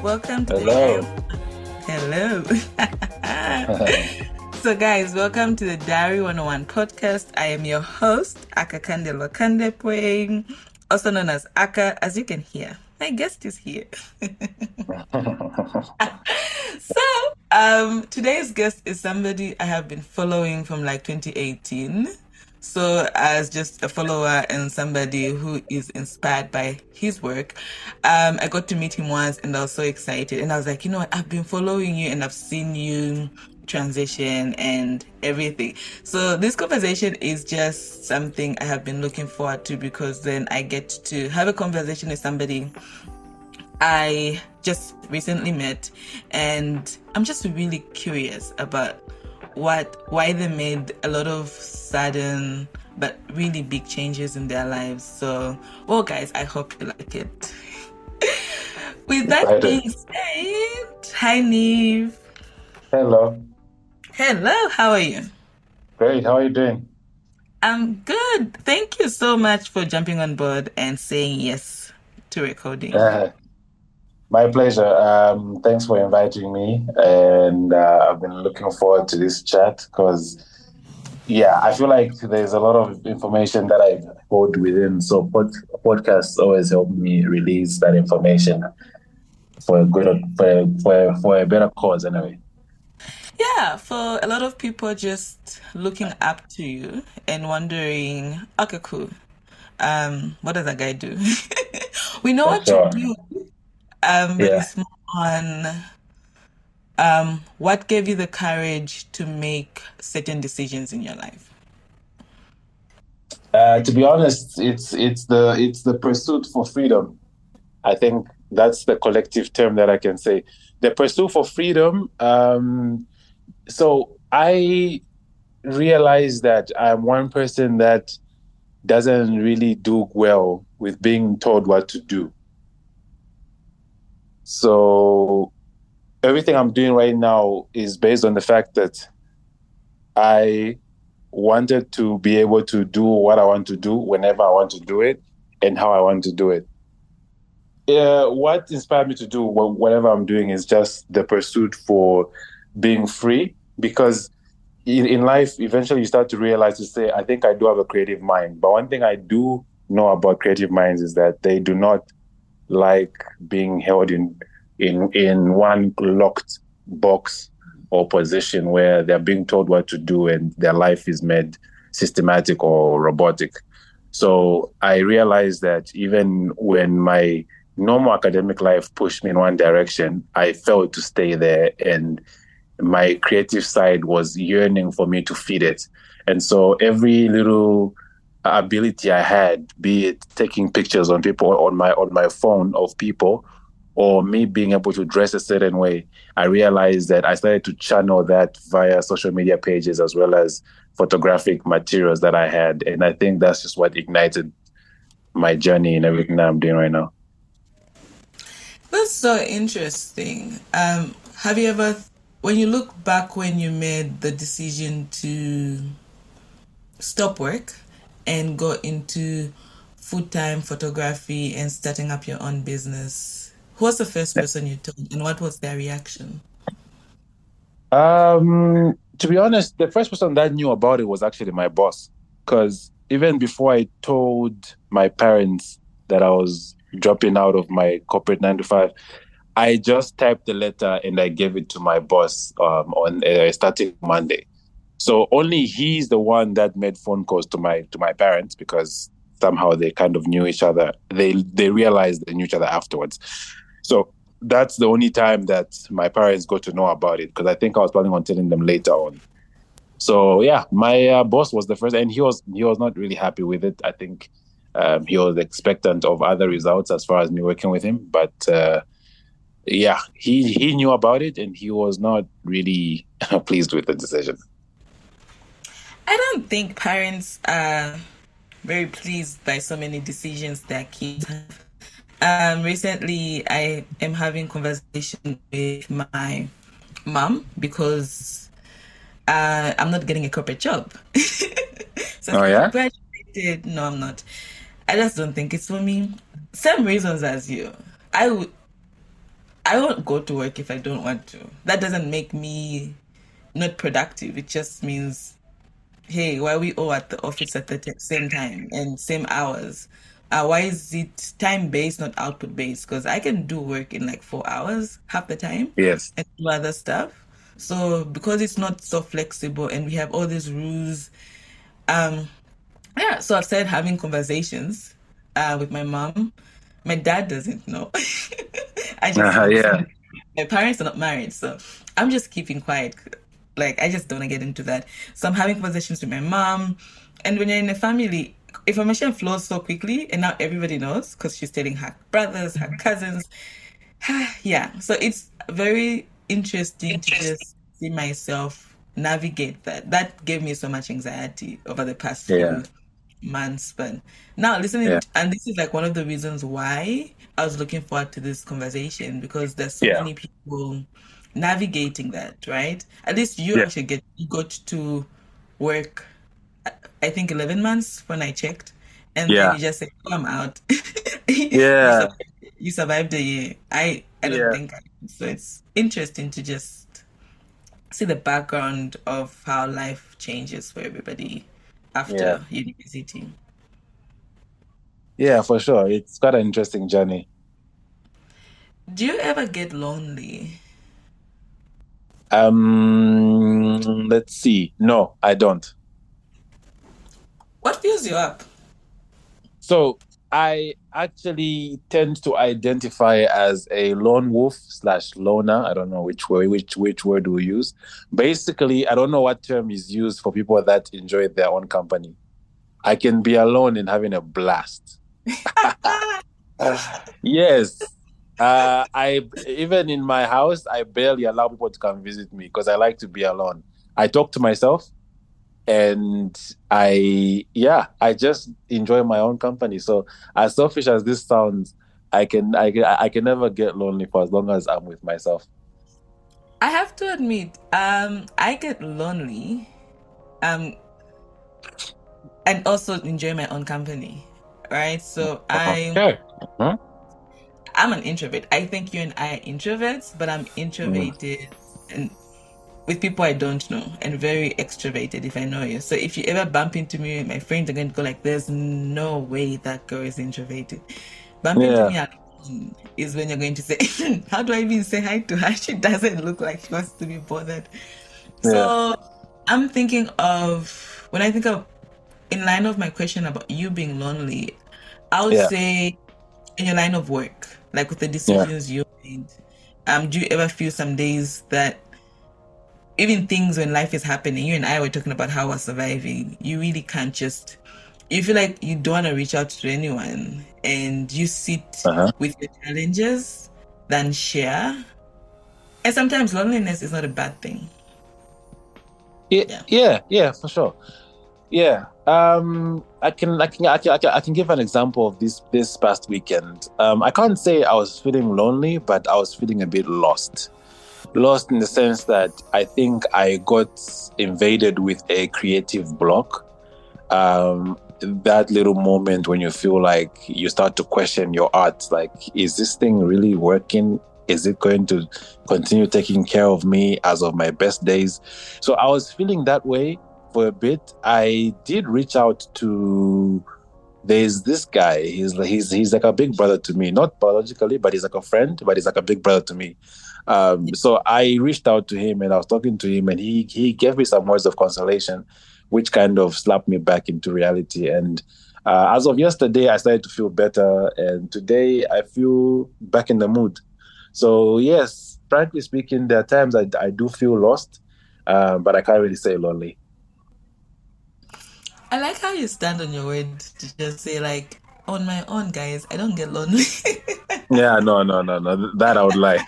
Welcome to the Hello. Hello. So guys, welcome to the Diary 101 podcast. I am your host, Akakande Lokandepwe, also known as Aka, as you can hear. My guest is here. So, today's guest is somebody I have been following from like 2018. So, as just a follower and somebody who is inspired by his work, I got to meet him once and I was so excited. And I was like, you know what, I've been following you and I've seen you transition and everything. So, this conversation is just something I have been looking forward to because then I get to have a conversation with somebody I just recently met, and I'm just really curious about why they made a lot of sudden but really big changes in their lives. So, well, guys, I hope you like it. With that being said, hi, Neve. Hello. Hello, how are you? Great. How are you doing? I'm good. Thank you so much for jumping on board and saying yes to recording. My pleasure. Thanks for inviting me. And I've been looking forward to this chat because, I feel like there's a lot of information that I hold within. So podcasts always help me release that information for a good, for a better cause anyway. Yeah, for a lot of people just looking up to you and wondering, okay, cool. What does that guy do? We know For what you sure. do, but Yeah. it's more on what gave you the courage to make certain decisions in your life. To be honest, it's the pursuit for freedom. I think that's the collective term that I can say. The pursuit for freedom. So I realize that I'm one person that doesn't really do well with being told what to do. So everything I'm doing right now is based on the fact that I wanted to be able to do what I want to do whenever I want to do it and how I want to do it. What inspired me to do whatever I'm doing is just the pursuit for being free, because in life, eventually you start to realize, to say, I think I do have a creative mind. But one thing I do know about creative minds is that they do not like being held in one locked box or position where they're being told what to do and their life is made systematic or robotic. So I realized that even when my normal academic life pushed me in one direction, I felt to stay there, and my creative side was yearning for me to feed it. And so every little ability I had, be it taking pictures on people on my phone of people, or me being able to dress a certain way, I realized that I started to channel that via social media pages as well as photographic materials that I had. And I think that's just what ignited my journey and everything that I'm doing right now. That's so interesting. Have you ever, when you look back when you made the decision to stop work and go into full-time photography and starting up your own business, who was the first person you told and what was their reaction? To be honest, the first person that knew about it was actually my boss, because even before I told my parents that I was dropping out of my corporate 9 to 5, I just typed the letter and I gave it to my boss on starting Monday. So only he's the one that made phone calls to my parents, because somehow they kind of knew each other. They realized they knew each other afterwards. So that's the only time that my parents got to know about it, because I think I was planning on telling them later on. So yeah, my boss was the first, and he was not really happy with it. I think he was expectant of other results as far as me working with him, but he knew about it and he was not really pleased with the decision. I don't think parents are very pleased by so many decisions their kids have. Recently, I am having conversation with my mom because I'm not getting a corporate job. So Oh yeah? graduated. No, I'm not. I just don't think it's for me. Same reasons as you. I I won't go to work if I don't want to. That doesn't make me not productive. It just means, hey, why are we all at the office at the same time and same hours? Why is it time based, not output based? Because I can do work in like 4 hours half the time Yes. and do other stuff. So because it's not so flexible and we have all these rules, um, yeah, so I've started having conversations with my mom. My dad doesn't know. I just know. So Yeah. my parents are not married, so I'm just keeping quiet. Like I just don't want to get into that. So I'm having conversations with my mom. And when you're in a family, information flows so quickly, and now everybody knows because she's telling her brothers, her cousins. Yeah, so it's very interesting to just see myself navigate that. That gave me so much anxiety over the past Yeah. few months. But now listening, Yeah. and this is like one of the reasons why I was looking forward to this conversation because there's so Yeah. many people navigating that, right? At least you Yeah. actually you got to work, I think 11 months when I checked, and then Yeah. you just say, oh, I'm out. Yeah. You survived a year. I don't Yeah. think so. It's interesting to just see the background of how life changes for everybody Yeah. after university. Yeah, for sure. It's quite an interesting journey. Do you ever get lonely? Let's see. No, I don't. What fills you up? So I actually tend to identify as a lone wolf slash loner. I don't know which word we use. Basically, I don't know what term is used for people that enjoy their own company. I can be alone and having a blast. Yes. I even in my house, I barely allow people to come visit me because I like to be alone. I talk to myself and I just enjoy my own company. So as selfish as this sounds, I can never get lonely for as long as I'm with myself. I have to admit, I get lonely, um, and also enjoy my own company, right? So Okay. Mhm. I'm an introvert. I think you and I are introverts, but I'm Mm. introverted and with people I don't know and very extroverted if I know you. So if you ever bump into me, my friends are going to go like, "There's no way that girl is introverted." Bump into Yeah. me alone is when you're going to say, "How do I even say hi to her? She doesn't look like she wants to be bothered." Yeah. So I'm thinking of when I think of in line of my question about you being lonely, I would Yeah. say in your line of work, like with the Yeah. decisions you made, do you ever feel some days that even things when life is happening, you and I were talking about how we're surviving, you really can't just, you feel like you don't want to reach out to anyone and you sit Uh-huh. with your challenges than share. And sometimes loneliness is not a bad thing. Yeah. Yeah. Yeah. Yeah. For sure. Yeah. I can give an example of this past weekend. I can't say I was feeling lonely, but I was feeling a bit lost. Lost in the sense that I think I got invaded with a creative block. That little moment when you feel like you start to question your art, like, is this thing really working? Is it going to continue taking care of me as of my best days? So I was feeling that way for a bit. I did reach out to there's this guy. He's like a big brother to me, not biologically, but he's like a friend, but he's like a big brother to me. So I reached out to him and I was talking to him, and he gave me some words of consolation, which kind of slapped me back into reality. And as of yesterday, I started to feel better, and today I feel back in the mood. So yes, frankly speaking, there are times I do feel lost, but I can't really say lonely. I like how you stand on your word to just say, like, on my own, guys, I don't get lonely. Yeah, no, no, no, no. That I would lie.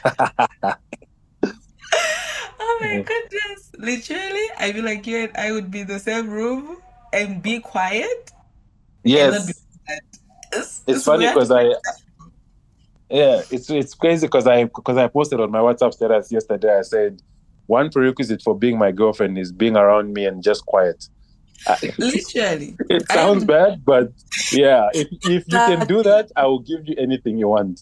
Oh my goodness. Literally, I feel like you and I would be in the same room and be quiet and not be Yes, quiet. it's It's funny weird. because it's crazy because I posted on my WhatsApp status yesterday. I said one prerequisite for being my girlfriend is being around me and just quiet. Literally. It I sounds am bad, but yeah, if you can that do that, I will give you anything you want.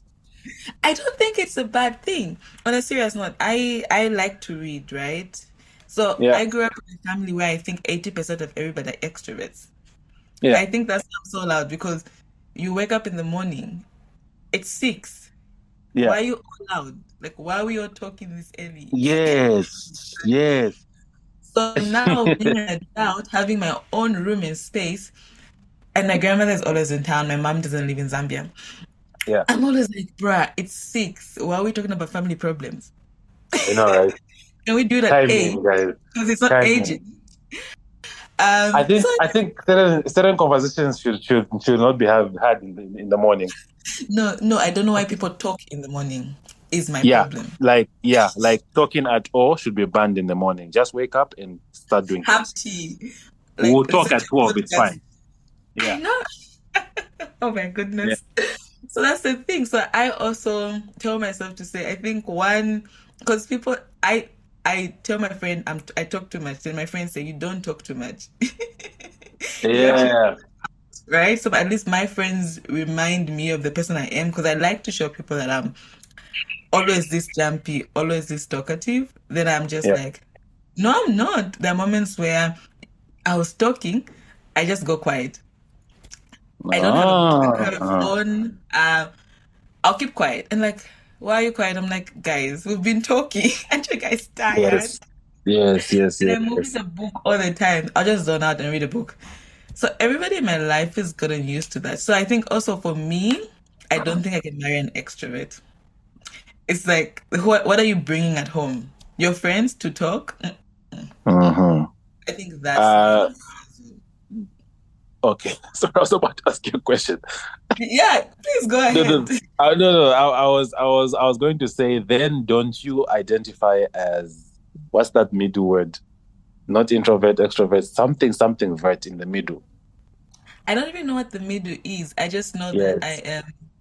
I don't think it's a bad thing. On a serious note, I like to read, right? So Yeah, I grew up in a family where I think 80% of everybody are extroverts. yeah, I think that's why I'm so loud because you wake up in the morning, it's 6. yeah. Why are you all loud? Like, why are we all talking this early? Yes, yes. So now being an adult, having my own room and space, and my grandmother is always in town. My mom doesn't live in Zambia. Yeah, I'm always like, bruh, it's 6. Why are we talking about family problems? I know, right? Can we do it at 8? Timing, guys. Because it's not Timing. aging. I So think I think certain conversations should not be had in the morning. no, I don't know why people talk in the morning is my Yeah, problem. like talking at all should be banned in the morning. Just wake up and start doing Have things. tea. Like We'll it's talk such at a 12, good it's fine. I Yeah. know. Oh my Yeah. goodness. So that's the thing. So I also tell myself to say, I think one, because people, I tell my friend I talk too much. Then my friends say you don't talk too much. You actually Yeah. right. So at least my friends remind me of the person I am because I like to show people that I'm always this jumpy, always this talkative. Then I'm just Yeah. like, no, I'm not. There are moments where I was talking, I just go quiet. I don't have a book. I don't have a Ah. phone. I'll keep quiet. And like, why are you quiet? I'm like, guys, we've been talking. Aren't you guys tired? Yes. Yes, yes, And yes, I'm moving yes. the book all the time. I'll just zone out and read a book. So everybody in my life is getting used to that. So I think also for me, I don't think I can marry an extrovert. It's like, what are you bringing at home? Your friends to talk? Mm-hmm. I think that's not. Uh, okay. So I was about to ask you a question. Yeah, please go No, ahead. no, no. I was going to say. Then, don't you identify as what's that middle word? Not introvert, extrovert. Something vert in the middle. I don't even know what the middle is. I just know that I Yes. am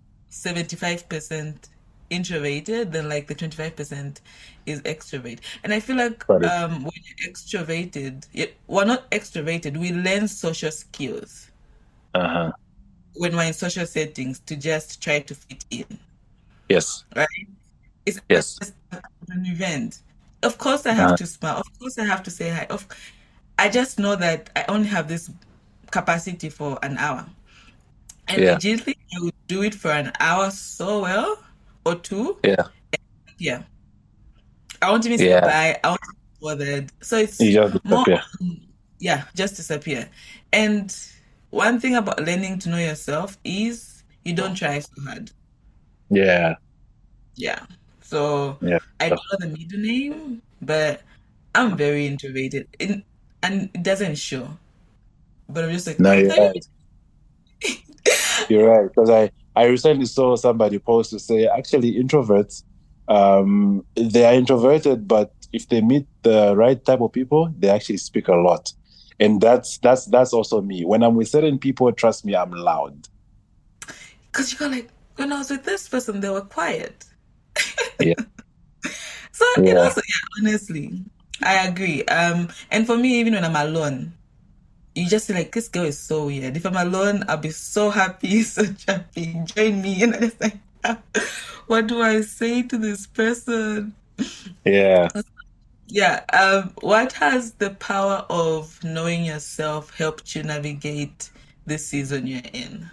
75% introverted, then like the 25% is extrovert. And I feel like Got it. when you're extroverted, we're not extroverted, we learn social skills Uh-huh. when we're in social settings to just try to fit in, Yes. right? It's Yes. just an event. Of course, I have Uh-huh. to smile. Of course, I have to say hi. I just know that I only have this capacity for an hour. And Yeah. legitimately, I would do it for an hour so well or two. Yeah. Yeah. I won't even say Yeah. bye. I won't be bothered. So You it's just more, disappear. yeah, just disappear. And one thing about learning to know yourself is you don't try so hard. Yeah. Yeah. So Yeah. I don't know the middle name, but I'm very introverted. And it doesn't show. But I'm just like, No, oh, I you're thought you. right. You're right. Because I recently saw somebody post to say actually introverts, they are introverted, but if they meet the right type of people, they actually speak a lot. And that's also me. When I'm with certain people, trust me, I'm loud. Because you go like, when I was with this person, they were quiet. Yeah. So it Yeah. also, yeah, honestly, I agree. And for me, even when I'm alone, you just feel like this girl is so weird. If I'm alone, I'll be so happy, so happy. Join me, and I just like, what do I say to this person? Yeah. Yeah. What has the power of knowing yourself helped you navigate the season you're in?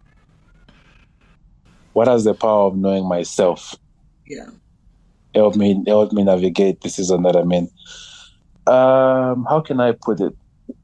What has the power of knowing myself? Yeah. Help me navigate the season that I'm in. How can I put it?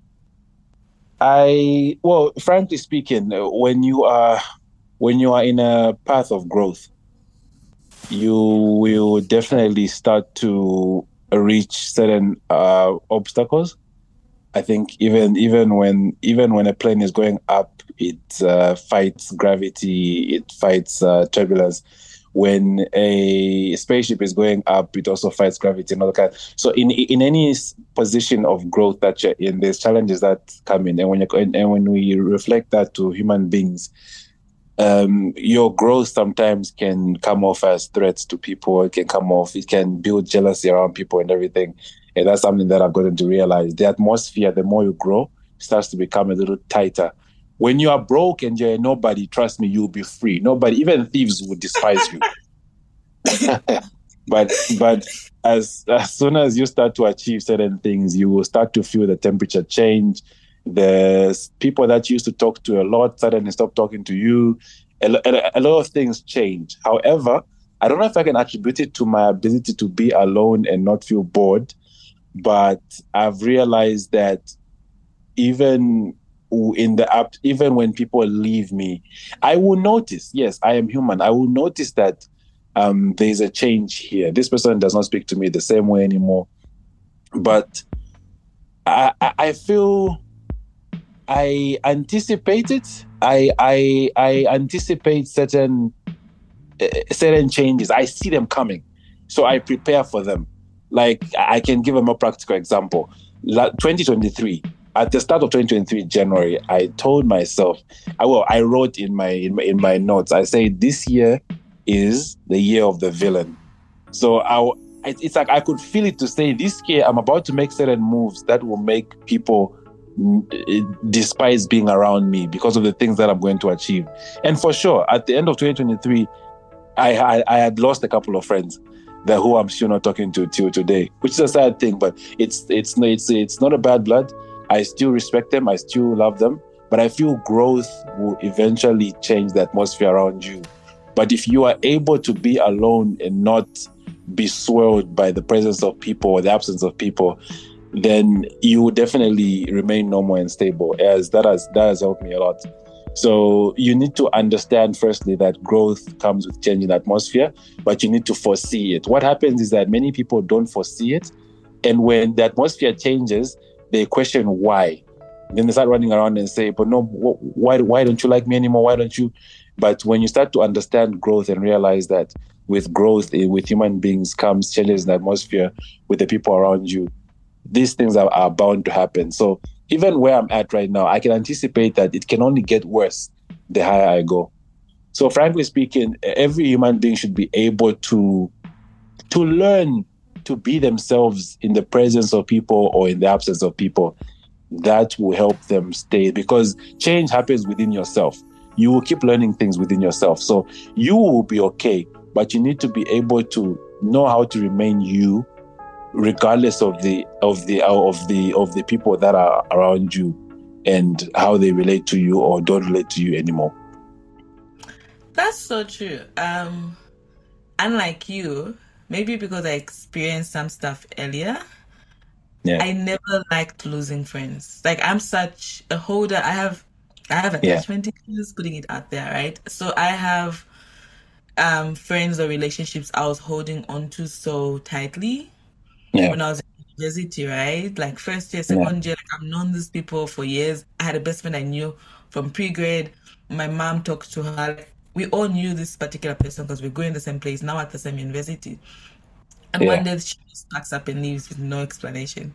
Well, frankly speaking, when you are in a path of growth, you will definitely start to reach certain obstacles. I think even when a plane is going up, it fights gravity, it fights turbulence. When a spaceship is going up, it also fights gravity and all that. So in any position of growth that you're in, there's challenges that come in, and when we reflect that to human beings, your growth sometimes can come off as threats to people. It can build jealousy around people and everything. And that's something that I've gotten to realize. The atmosphere, the more you grow, starts to become a little tighter. When you are broke and you're nobody, trust me, you'll be free. Nobody, even thieves would despise you. But as soon as you start to achieve certain things, you will start to feel the temperature change. The people that you used to talk to a lot suddenly stop talking to you. A lot of things change. However, I don't know if I can attribute it to my ability to be alone and not feel bored, but I've realized that even in the app, even when people leave me, I will notice, yes, I am human. I will notice that there's a change here. This person does not speak to me the same way anymore. But I feel I anticipate it. I anticipate certain changes. I see them coming, so I prepare for them. Like I can give a more practical example. 2023. At the start of 2023, January, I told myself, I wrote in my notes. I say this year is the year of the villain. So it's like I could feel it to say this year I'm about to make certain moves that will make people despise being around me because of the things that I'm going to achieve. And for sure, at the end of 2023, I had lost a couple of friends that who I'm still not talking to till today, which is a sad thing. But it's not a bad blood. I still respect them. I still love them. But I feel growth will eventually change the atmosphere around you. But if you are able to be alone and not be swirled by the presence of people or the absence of people, then you will definitely remain normal and stable. As that has helped me a lot. So you need to understand firstly that growth comes with changing the atmosphere, but you need to foresee it. What happens is that many people don't foresee it. And when the atmosphere changes, they question why. Then they start running around and say, but no, why don't you like me anymore? Why don't you? But when you start to understand growth and realize that with growth, with human beings comes changes in the atmosphere with the people around you, these things are bound to happen. So even where I'm at right now, I can anticipate that it can only get worse the higher I go. So frankly speaking, every human being should be able to learn to be themselves in the presence of people or in the absence of people. That will help them stay, because change happens within yourself. You will keep learning things within yourself. So you will be okay, but you need to be able to know how to remain you regardless of the people that are around you and how they relate to you or don't relate to you anymore. That's so true. Unlike you, maybe because I experienced some stuff earlier, Yeah. I never liked losing friends. Like I'm such a holder. I have Yeah. attachment issues, putting it out there, right? So I have friends or relationships I was holding on to so tightly Yeah. when I was in university, right? Like first year, Yeah. second year, like I've known these people for years. I had a best friend I knew from pre-grade. My mom talked to her. Like, we all knew this particular person because we're going the same place, now at the same university. And one Yeah. day she just packs up and leaves with no explanation.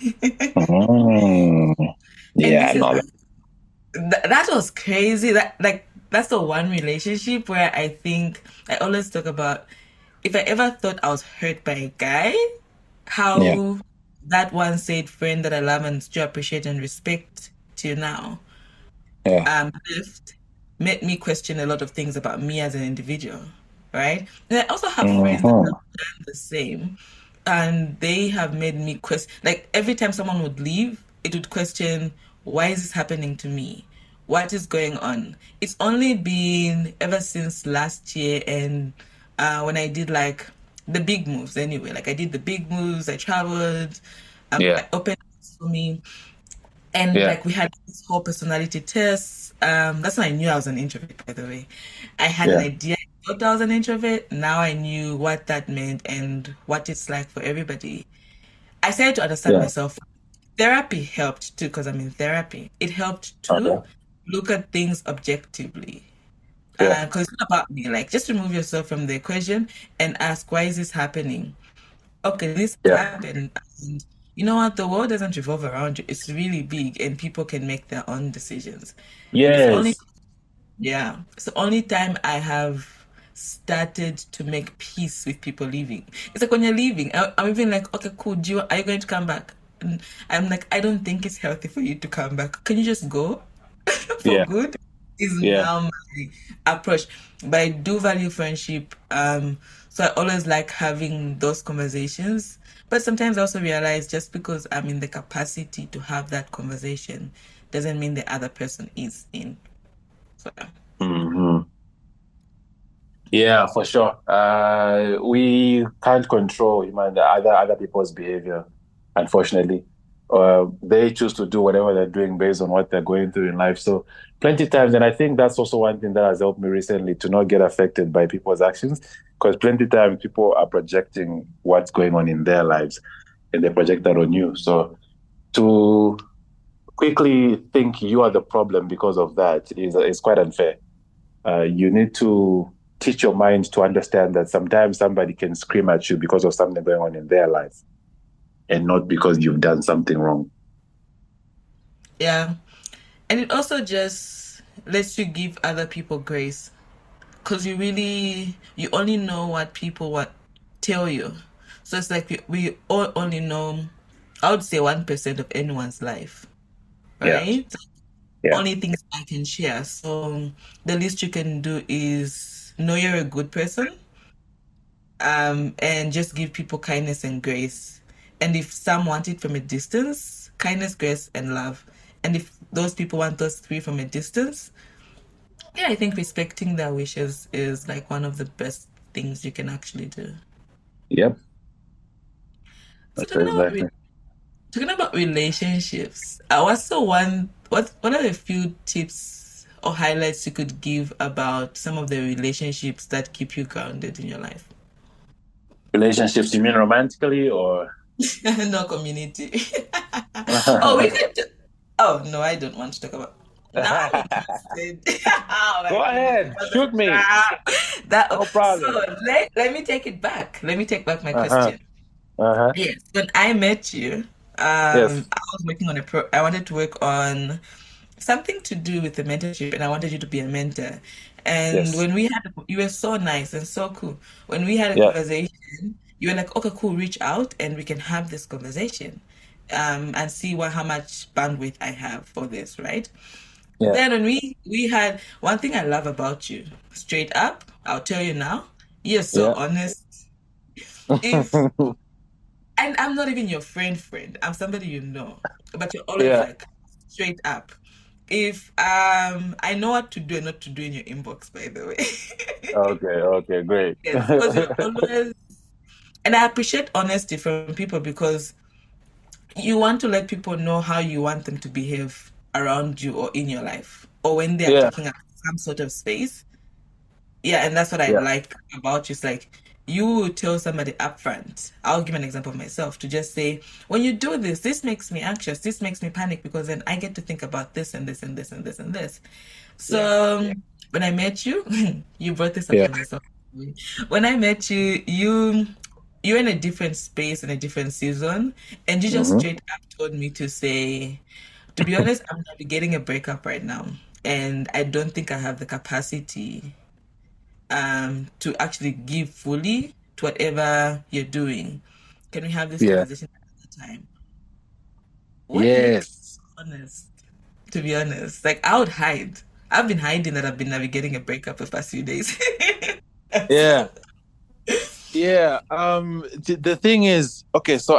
Mm. And Yeah, this I is know that. that was crazy. That like that's the one relationship where I think I always talk about if I ever thought I was hurt by a guy, Yeah. how that one said friend that I love and still appreciate and respect till now Yeah. left made me question a lot of things about me as an individual, right? And I also have friends that Mm-hmm. have done the same, and they have made me question. Like every time someone would leave, it would question, why is this happening to me? What is going on? It's only been ever since last year, and when I did like the big moves anyway. Like I did the big moves, I traveled, Yeah. I opened doors for me. And Yeah. like we had this whole personality test. That's when I knew I was an introvert, by the way. I had an Yeah. idea. I thought I was an introvert. Now I knew what that meant and what it's like for everybody. I started to understand Yeah. myself. Therapy helped too, because I'm in therapy. It helped Okay. to look at things objectively. Yeah. Because it's not about me. Like, just remove yourself from the equation and ask, why is this happening? Okay, this Yeah. happened. And you know what? The world doesn't revolve around you. It's really big and people can make their own decisions. It's the only, Yes. yeah, it's the only time I have started to make peace with people leaving. It's like when you're leaving, I'm even like, okay, cool. Are you going to come back? And I'm like, I don't think it's healthy for you to come back. Can you just go for Yeah. good? Is Yeah. now my approach. But I do value friendship. So I always like having those conversations. But sometimes I also realize just because I'm in the capacity to have that conversation doesn't mean the other person is in. So yeah. Hmm. Yeah, for sure. We can't control the other people's behavior, unfortunately. They choose to do whatever they're doing based on what they're going through in life. So plenty times, and I think that's also one thing that has helped me recently to not get affected by people's actions, because plenty times people are projecting what's going on in their lives, and they project that on you. So to quickly think you are the problem because of that is quite unfair. You need to teach your mind to understand that sometimes somebody can scream at you because of something going on in their life and not because you've done something wrong. Yeah. And it also just lets you give other people grace. Because you only know what people what tell you. So it's like we all only know, I would say 1% of anyone's life, Yeah, right? yeah, Only things I can share. So the least you can do is know you're a good person, and just give people kindness and grace. And if some want it from a distance, kindness, grace, and love. And if those people want those three from a distance, yeah, I think respecting their wishes is like one of the best things you can actually do. yep. So That's exactly. talking about relationships, what's what are the few tips or highlights you could give about some of the relationships that keep you grounded in your life? Relationships, you mean romantically or? No community. Oh, we could. Oh no, I don't want to talk about. Now I'm interested. Oh Go my goodness, ahead, shoot me. that. No So problem. let me take it back. Let me take back my Uh-huh. question. Uh-huh. Yes, when I met you, Yes. I was working on I wanted to work on something to do with the mentorship, and I wanted you to be a mentor. And Yes. when you were so nice and so cool. When we had a Yeah. conversation, you were like, "Okay, cool, reach out and we can have this conversation, and see how much bandwidth I have for this, right?" Yeah. Then when we had one thing I love about you, straight up, I'll tell you now, you're so Yeah. honest. If And I'm not even your friend. I'm somebody you know. But you're always Yeah. like straight up. If I know what to do and not to do in your inbox, by the way. Okay. Okay. Great. Yes, because you're always, and I appreciate honesty from people because you want to let people know how you want them to behave around you or in your life or when they are Yeah. taking up some sort of space. Yeah, and that's what I Yeah. like about you. It's like you will tell somebody upfront. I'll give an example of myself to just say, when you do this, this makes me anxious, this makes me panic because then I get to think about this and this and this and this and this. Yeah. So when I met you, you brought this up Yeah. to myself. When I met you, you're in a different space in a different season, and you just Hmm. straight up told me to say, to be honest, I'm navigating a breakup right now, and I don't think I have the capacity to actually give fully to whatever you're doing. Can we have this Yeah. conversation another time? What makes Yes. you honest? To be honest, like I would hide. I've been hiding that I've been navigating a breakup the past few days. Yeah. So, Yeah. The thing is, okay, so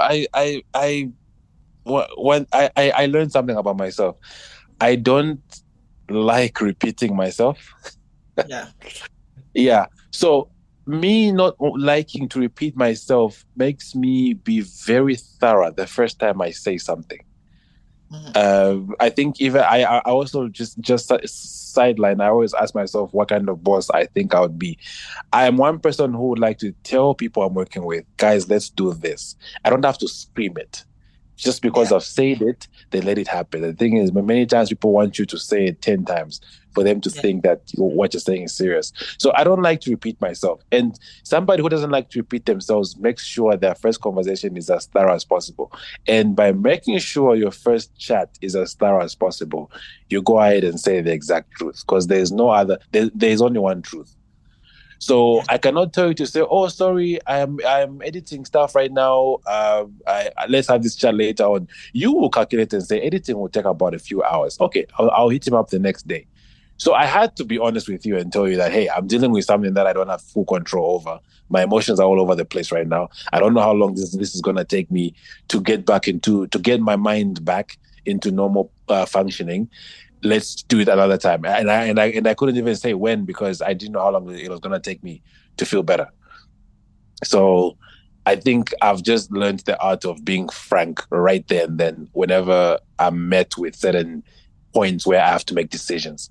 when I learned something about myself. I don't like repeating myself. yeah. Yeah. So me not liking to repeat myself makes me be very thorough the first time I say something. Mhm. I think even I also just sideline. I always ask myself what kind of boss I think I would be. I am one person who would like to tell people I'm working with, guys, let's do this. I don't have to scream it. Just because Yeah. I've said it, they let it happen. The thing is, many times people want you to say it 10 times for them to Yeah. think that what you're saying is serious. So I don't like to repeat myself. And somebody who doesn't like to repeat themselves makes sure their first conversation is as thorough as possible. And by making sure your first chat is as thorough as possible, you go ahead and say the exact truth because there's no other, there's only one truth. So Yeah. I cannot tell you to say, "Oh, sorry, I'm editing stuff right now. Let's have this chat later on." You will calculate and say editing will take about a few hours. Okay, I'll hit him up the next day. So I had to be honest with you and tell you that, hey, I'm dealing with something that I don't have full control over. My emotions are all over the place right now. I don't know how long this is going to take me to get my mind back into normal functioning. Let's do it another time. And I couldn't even say when, because I didn't know how long it was going to take me to feel better. So I think I've just learned the art of being frank right there and then whenever I'm met with certain points where I have to make decisions.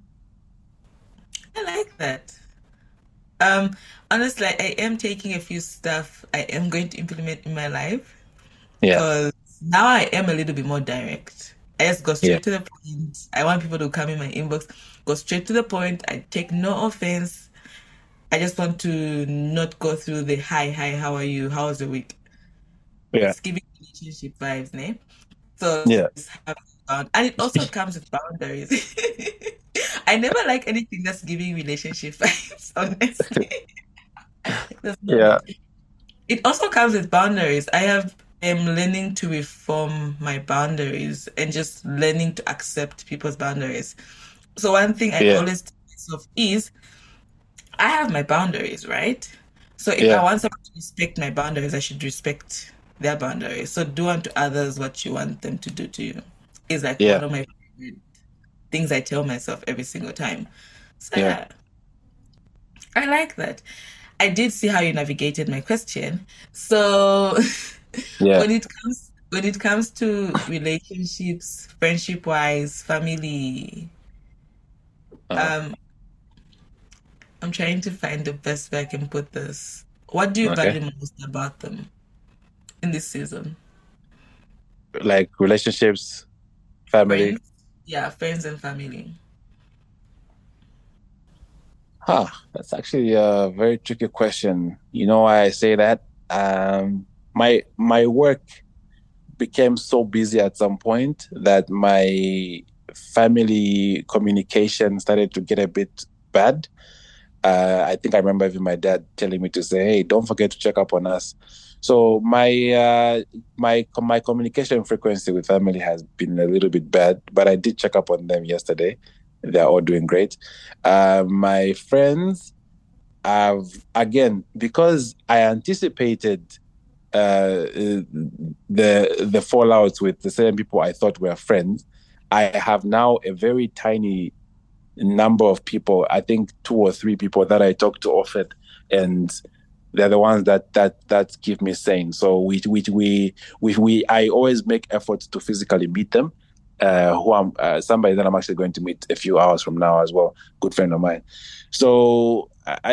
I like that. Um, Honestly, I am taking a few stuff I am going to implement in my life Yeah. because now I am a little bit more direct. I just go Yeah. straight to the point. I want people to come in my inbox, go straight to the point. I take no offense. I just want to not go through the hi, how are you? How was the week? Yeah. It's giving relationship vibes, ne? So Yeah. just have and it also comes with boundaries. I never like anything that's giving relationship vibes, honestly. That's not Yeah. it. It also comes with boundaries. am learning to reform my boundaries and just learning to accept people's boundaries. So one thing I Yeah. always tell myself is I have my boundaries, right? So if I Yeah. want someone to respect my boundaries, I should respect their boundaries. So do unto others what you want them to do to you is like one Yeah. of my favorite things I tell myself every single time. So Yeah. yeah, I like that. I did see how you navigated my question. So Yeah. when it comes to relationships, friendship wise, family, Uh-huh. um, I'm trying to find the best way I can put this. What do you Okay. value most about them in this season? Like relationships, family. Friends? Yeah, friends and family. Huh. That's actually a very tricky question. You know why I say that? My work became so busy at some point that my family communication started to get a bit bad. I think I remember even my dad telling me to say, "Hey, don't forget to check up on us." So my communication frequency with family has been a little bit bad, but I did check up on them yesterday. They're all doing great. My friends have, again, because I anticipated the fallouts with the same people I thought were friends. I have now a very tiny number of people, I think 2 or 3 people that I talk to often, and they're the ones that keep me sane. So I always make efforts to physically meet them. Who I'm somebody that I'm actually going to meet a few hours from now as well, good friend of mine. So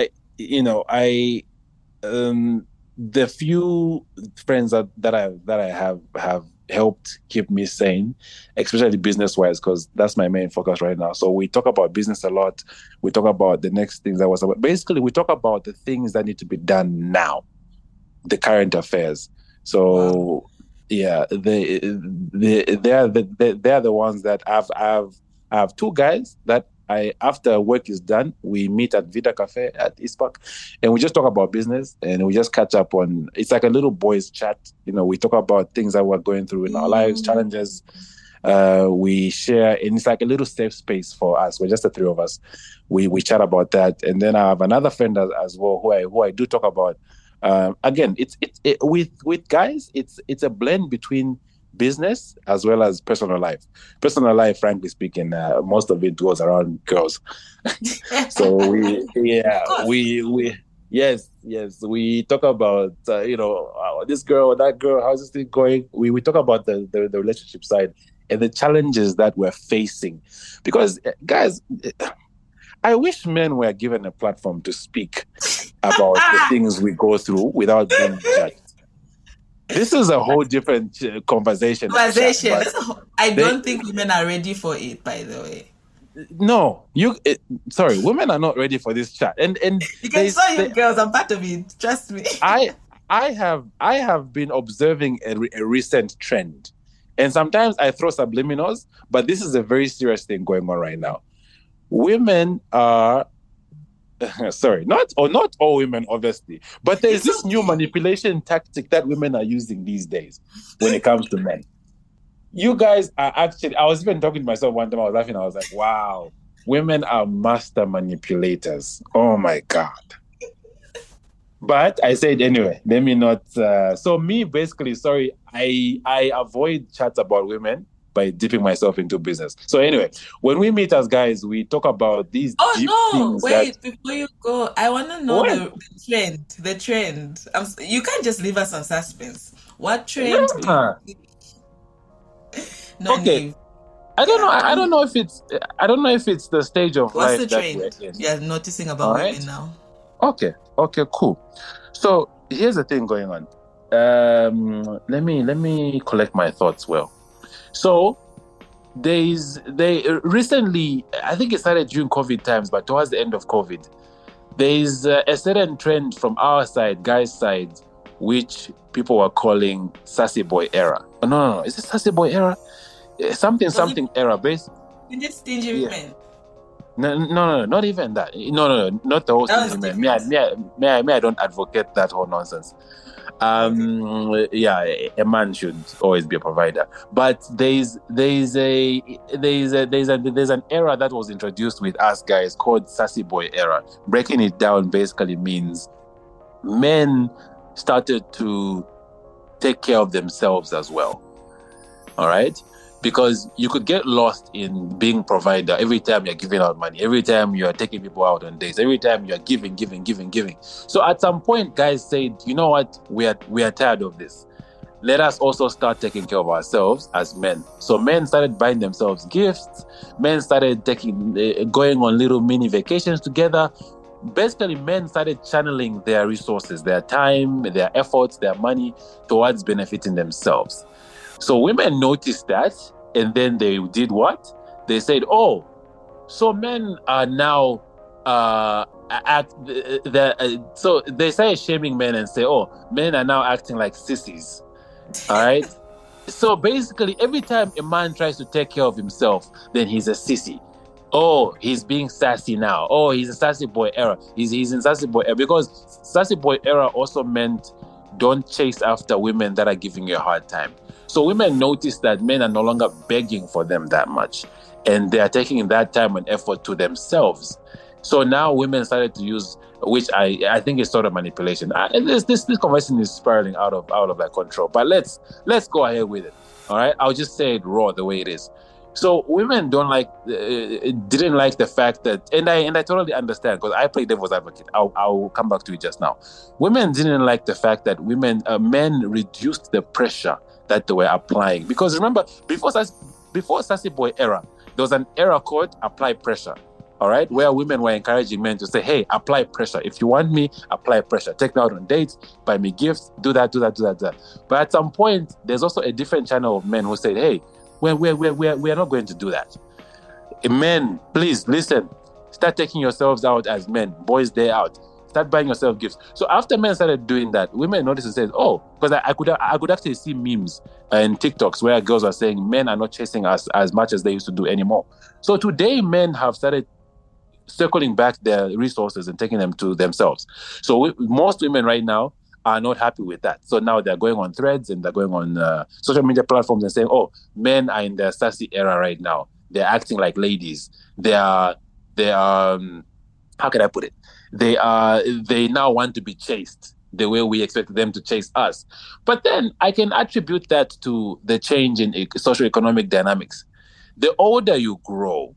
I the few friends that I have helped keep me sane, especially business wise, because that's my main focus right now. So we talk about business a lot. We talk about the next things that was about. Basically, we talk about the things that need to be done now, the current affairs. Wow. So yeah, they're the ones that I have 2 guys that I, after work is done, we meet at Vita Cafe at East Park, and we just talk about business and we just catch up on. It's like a little boys chat. We talk about things that we're going through in our lives, Mm. challenges. We share, and it's like a little safe space for us. We're just the 3 of us. We chat about that, and then I have another friend as well who I do talk about. Again, with guys, it's a blend between business as well as personal life. Personal life, frankly speaking, most of it goes around girls. So Of course. yes, we talk about this girl, that girl, how's this thing going? We talk about the relationship side and the challenges that we're facing, because guys, I wish men were given a platform to speak about the things we go through without being judged. This is a whole different conversation and chat, Conversation. but I they don't think women are ready for it, by the way. no, sorry, women are not ready for this chat, and You can there's show you girls, I'm part of it. Trust me. I I have been observing a recent trend, and sometimes I throw subliminals, but this is a very serious thing going on right now. Women are sorry, not all women, obviously, but there's It's this new okay. manipulation tactic that women are using these days when it comes to men. You guys are actually, I was even talking to myself one time, I was laughing, I was like, wow. women are master manipulators. Oh my God. But I said anyway, let me not. So me, basically, sorry, I avoid chats about women by dipping myself into business. So anyway, when we meet as guys, we talk about these Oh deep no! things that. Wait, before you go, I want to know What? the trend. The trend. You can't just leave us on suspense. What trend do you Yeah. think? No Okay. need. I don't know. Yeah. I don't know if it's. I don't know if it's the stage of What's life the that we're trend in. you're noticing All about right. women now? Okay. Okay. Cool. So here's the thing going on. Let me collect my thoughts well. So they recently, I think it started during COVID times, but towards the end of COVID, there's a certain trend from our side, guys' side, which people were calling sassy boy era. Oh, no, is it sassy boy era? Something Was it something era based. is it stingy Yeah. women? No, not even that. No, not the whole That stingy was man. different. I don't advocate that whole nonsense. Okay. Yeah, a man should always be a provider. But there's an era that was introduced with us guys called sassy boy era. Breaking it down basically means men started to take care of themselves as well. All right. Because you could get lost in being provider every time you're giving out money, every time you're taking people out on dates, every time you're giving. So at some point, guys said, you know what, we are tired of this. Let us also start taking care of ourselves as men. So men started buying themselves gifts. Men started going on little mini vacations together. Basically, men started channeling their resources, their time, their efforts, their money towards benefiting themselves. So women noticed that, and then they did what? They said, "Oh, so men are now so they started shaming men and say, "Oh, men are now acting like sissies." All right. So basically, every time a man tries to take care of himself, then he's a sissy. Oh, he's being sassy now. Oh, he's a sassy boy era. He's in sassy boy era because sassy boy era also meant don't chase after women that are giving you a hard time. So women notice that men are no longer begging for them that much, and they are taking that time and effort to themselves. So now women started to use, which I think is sort of manipulation. And this conversation is spiraling out of that control. But let's go ahead with it. All right, I'll just say it raw the way it is. So women didn't like the fact that, and I totally understand because I play devil's advocate. I'll come back to it just now. Women didn't like the fact that men reduced the pressure that they were applying because remember before Sassy Boy era, there was an era called apply pressure. All right, where women were encouraging men to say, "Hey, apply pressure. If you want me, apply pressure. Take me out on dates, buy me gifts, do that. But at some point, there's also a different channel of men who said, "Hey, we're not going to do that. Men, please listen. Start taking yourselves out as men. Boys, day out. Start buying yourself gifts." So after men started doing that, women noticed and said, "Oh," because I could actually see memes and TikToks where girls are saying men are not chasing us as much as they used to do anymore. So today, men have started circling back their resources and taking them to themselves. So most women right now are not happy with that. So now they're going on threads and they're going on social media platforms and saying, "Oh, men are in their sassy era right now. They're acting like ladies. They are. How can I put it? They now want to be chased the way we expect them to chase us." But then I can attribute that to the change in socioeconomic dynamics. The older you grow,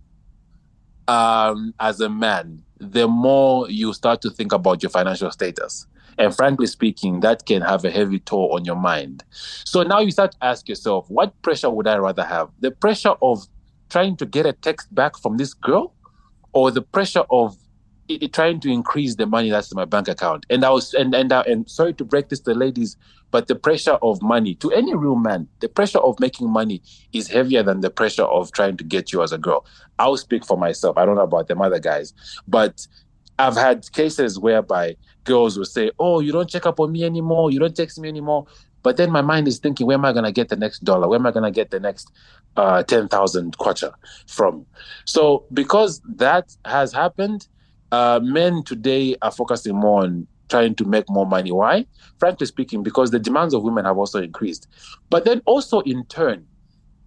as a man, the more you start to think about your financial status. And frankly speaking, that can have a heavy toll on your mind. So now you start to ask yourself, what pressure would I rather have? The pressure of trying to get a text back from this girl, or the pressure of trying to increase the money that's in my bank account? And I was, and sorry to break this to the ladies, but the pressure of money to any real man, the pressure of making money is heavier than the pressure of trying to get you as a girl. I'll speak for myself. I don't know about them other guys, but I've had cases whereby girls will say, "Oh, you don't check up on me anymore. You don't text me anymore." But then my mind is thinking, where am I going to get the next dollar? Where am I going to get the next 10,000 kwacha from? So because that has happened, men today are focusing more on trying to make more money. Why? Frankly speaking, because the demands of women have also increased. But then also in turn,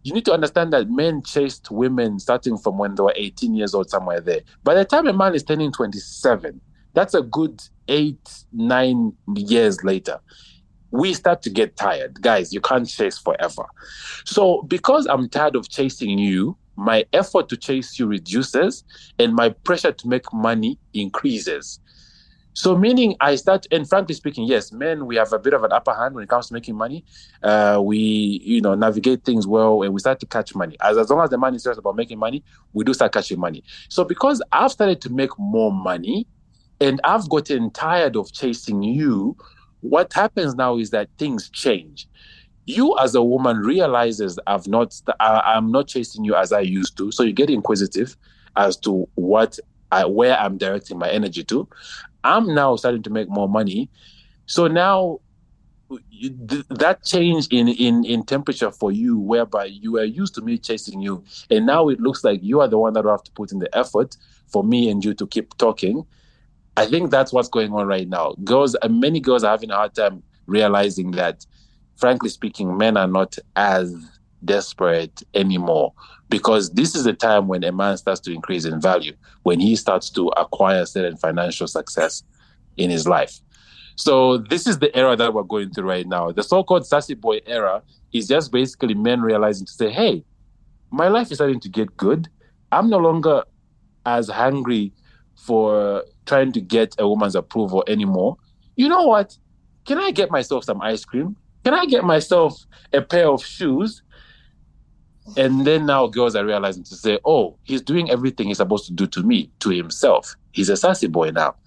you need to understand that men chased women starting from when they were 18 years old, somewhere there. By the time a man is turning 27, that's a good 8, 9 years later. We start to get tired. Guys, you can't chase forever. So because I'm tired of chasing you, my effort to chase you reduces and my pressure to make money increases. So meaning I start, and frankly speaking, yes, men, we have a bit of an upper hand when it comes to making money. We, navigate things well and we start to catch money. As long as the man is serious about making money, we do start catching money. So because I've started to make more money and I've gotten tired of chasing you, what happens now is that things change. You as a woman realizes I'm not chasing you as I used to. So you get inquisitive as to where I'm directing my energy to. I'm now starting to make more money. So now that change in temperature for you, whereby you were used to me chasing you, and now it looks like you are the one that will have to put in the effort for me and you to keep talking. I think that's what's going on right now. Many girls are having a hard time realizing that, frankly speaking, men are not as desperate anymore, because this is the time when a man starts to increase in value, when he starts to acquire certain financial success in his life. So this is the era that we're going through right now. The so-called sassy boy era is just basically men realizing to say, hey, my life is starting to get good. I'm no longer as hungry for trying to get a woman's approval anymore. You know what? Can I get myself some ice cream? Can I get myself a pair of shoes? And then now girls are realizing to say, oh, he's doing everything he's supposed to do to me, to himself. He's a sassy boy now.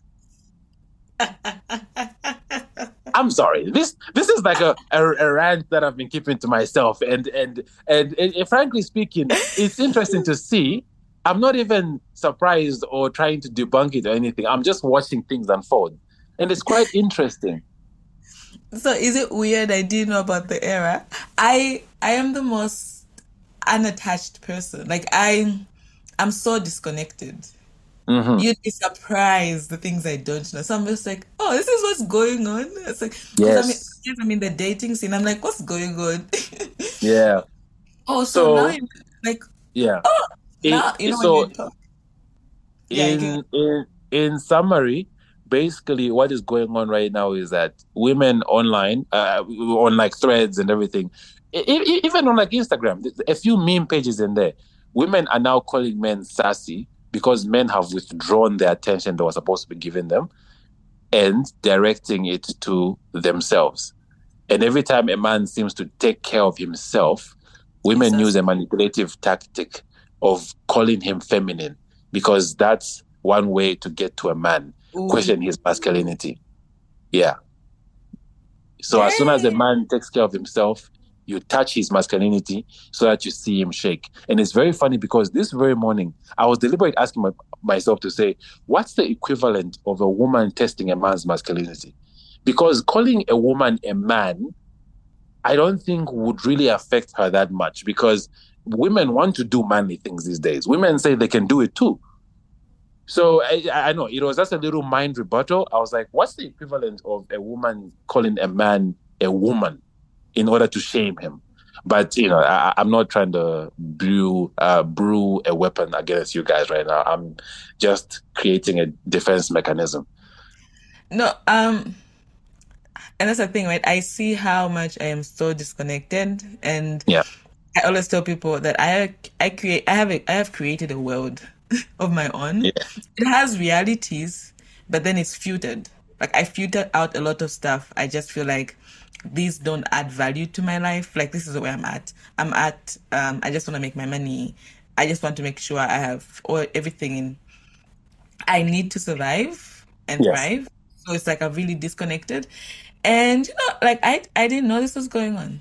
I'm sorry. This is like a rant that I've been keeping to myself. And frankly speaking, it's interesting to see. I'm not even surprised or trying to debunk it or anything. I'm just watching things unfold. And it's quite interesting. So is it weird I didn't know about the era? I am the most unattached person. Like I'm so disconnected. Mm-hmm. You'd be surprised the things I don't know. So I'm just like, oh, this is what's going on. It's like, Yes. because I'm in the dating scene. I'm like, what's going on? Yeah. Oh, so now So you're like, yeah. oh, now you know when So you talk. Yeah, you can. in summary, basically what is going on right now is that women online, on like threads and everything, even on like Instagram, a few meme pages in there, women are now calling men sassy because men have withdrawn the attention that was supposed to be given them and directing it to themselves. And every time a man seems to take care of himself, He's women so. use a manipulative tactic of calling him feminine, because that's one way to get to a man, question his masculinity. Yeah. So as soon as a Dang. man takes care of himself, you touch his masculinity so that you see him shake. And it's very funny because this very morning, I was deliberately asking myself to say, what's the equivalent of a woman testing a man's masculinity? Because calling a woman a man, I don't think would really affect her that much, because women want to do manly things these days. Women say they can do it too. So I know it was just a little mind rebuttal. I was like, what's the equivalent of a woman calling a man a woman in order to shame him? But I'm not trying to brew a weapon against you guys right now. I'm just creating a defense mechanism. No, and that's the thing, right? I see how much I am so disconnected, and Yeah. I always tell people that I have created a world of my own. Yeah. It has realities, but then it's filtered. Like I filtered out a lot of stuff. I just feel like these don't add value to my life. Like this is where I'm at. I just want to make my money. I just want to make sure I have everything in I need to survive and Yes. thrive. So it's like I'm really disconnected. And like I didn't know this was going on.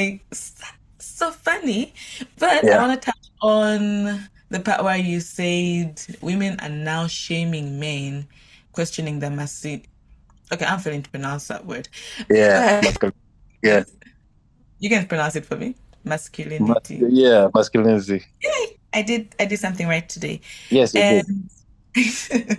So funny. But I Yeah. want to touch on the part where you said women are now shaming men, questioning their masculinity. Okay, I'm failing to pronounce that word. Yeah. But Yeah. you can pronounce it for me. Masculinity. Yeah. Masculinity. Yay! I did something right today. Yes, you did. And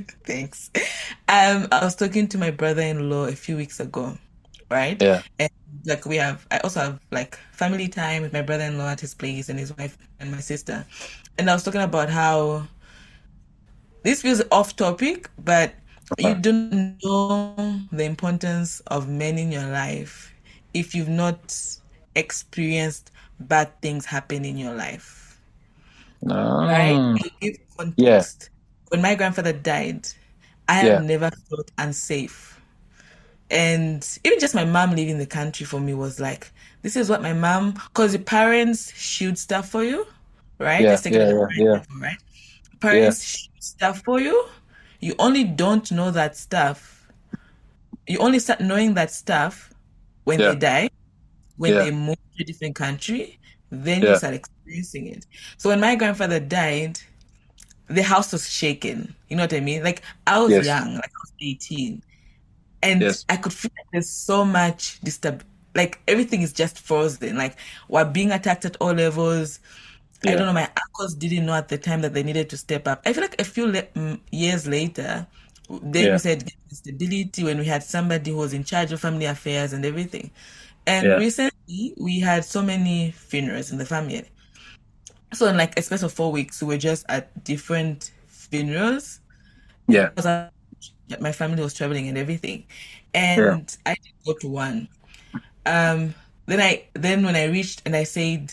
thanks. I was talking to my brother-in-law a few weeks ago, right? Yeah. And like I also have like family time with my brother-in-law at his place and his wife and my sister. And I was talking about how this feels off topic, but you don't know the importance of men in your life if you've not experienced bad things happen in your life, right? Ah, To give yeah, context, when my grandfather died, I have yeah, never felt unsafe. And even just my mom leaving the country for me was like, this is what my mom, because your parents shoot stuff for you, right? yeah, Let's take it yeah, as yeah, an yeah, example, right? yeah, Parents shoot stuff for you. You only don't know that stuff. You only start knowing that stuff when they yeah, die, when yeah, they move to a different country, then you yeah. start experiencing it. So when my grandfather died, the house was shaken. You know what I mean? Like I was Yes, young, like I was 18. And yes, I could feel like there's so much disturb, like everything is just frozen. Like we're being attacked at all levels. I yeah, don't know. My uncles didn't know at the time that they needed to step up. I feel like a few years later, then we yeah, said stability when we had somebody who was in charge of family affairs and everything. And yeah, recently, we had so many funerals in the family. So in like a space of 4 weeks, we were just at different funerals yeah, because my family was traveling and everything. yeah, And I did go to one. Um, then when I reached and I said,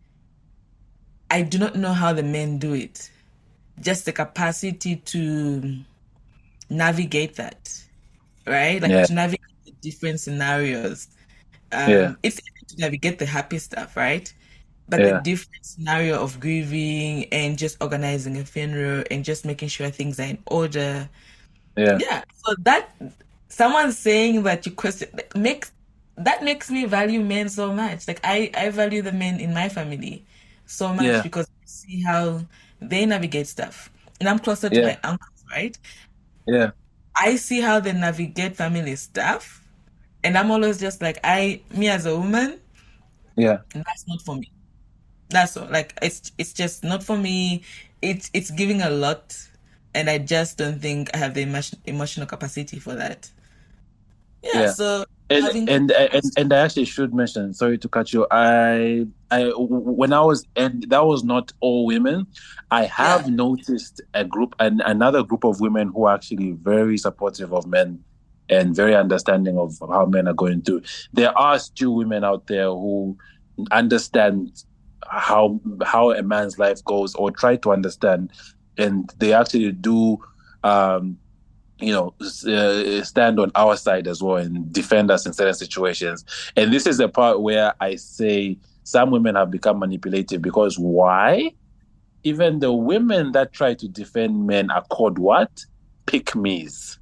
I do not know how the men do it. Just the capacity to navigate that, right? Like yeah, to navigate the different scenarios. yeah, It's easy to navigate the happy stuff, right? But the yeah, different scenario of grieving and just organizing a funeral and just making sure things are in order. yeah, Yeah. So that someone saying that you question makes me value men so much. Like I value the men in my family so much yeah, because I see how they navigate stuff. And I'm closer to yeah, my uncles, right? yeah, I see how they navigate family stuff. And I'm always just like, me as a woman, yeah. that's not for me. That's all. Like it's just not for me. It's giving a lot, and I just don't think I have the emotional capacity for that. Yeah. Yeah. So And having and and I actually should mention, sorry to cut you. When I was, and that was not all women. I yeah. have noticed a group, and another group of women who are actually very supportive of men and very understanding of how men are going through. There are still women out there who understand how a man's life goes, or try to understand, and they actually do um stand on our side as well and defend us in certain situations. And this is the part where I say some women have become manipulative, because why? Even the women that try to defend men are called what? Pick-me's.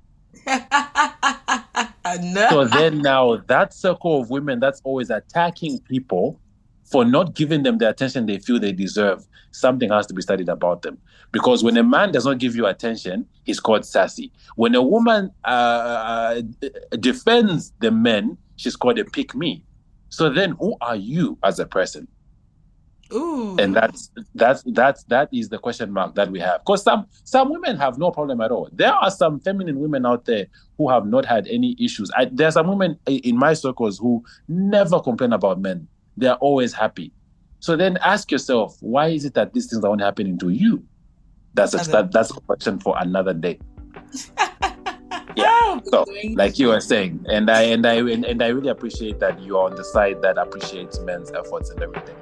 No. So then now that circle of women that's always attacking people for not giving them the attention they feel they deserve, something has to be studied about them. Because when a man does not give you attention, he's called sassy. When a woman defends the men, she's called a pick me. So then who are you as a person? And Ooh. that is the question mark that we have, because some women have no problem at all. There are some feminine women out there who have not had any issues. There are some women in my circles who never complain about men. They're always happy. So then ask yourself, why is it that these things are only happening to you? That's a question for another day. Yeah. So like you were saying, and I really appreciate that you are on the side that appreciates men's efforts and everything.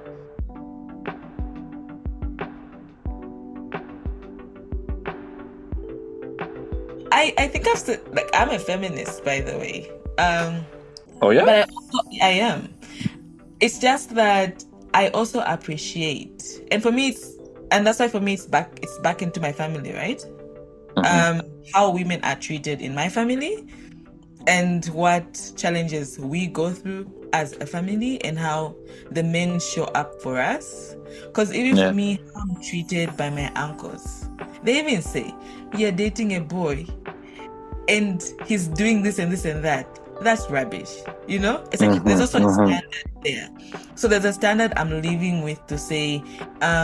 I think I'm a feminist, by the way. Oh yeah? But I am. It's just that I also appreciate, and for me, and that's why for me it's back into my family, right? Mm-hmm. How women are treated in my family, and what challenges we go through as a family, and how the men show up for us. Because even for Yeah. me, I'm treated by my uncles. They even say, "You're dating a boy, and he's doing this and this and that." That's rubbish. It's like there's also a standard there. So there's a standard I'm living with to say,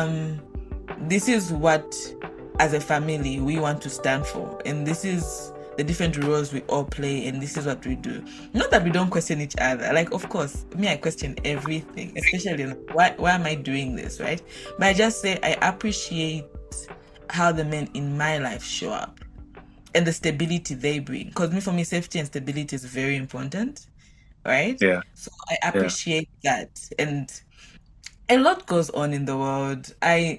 this is what as a family we want to stand for, and this is the different roles we all play, and this is what we do. Not that we don't question each other. Like, of course, me, I question everything, especially why am I doing this, right? But I just say I appreciate how the men in my life show up and the stability they bring. Because for me, safety and stability is very important, right? Yeah. So I appreciate that. And a lot goes on in the world.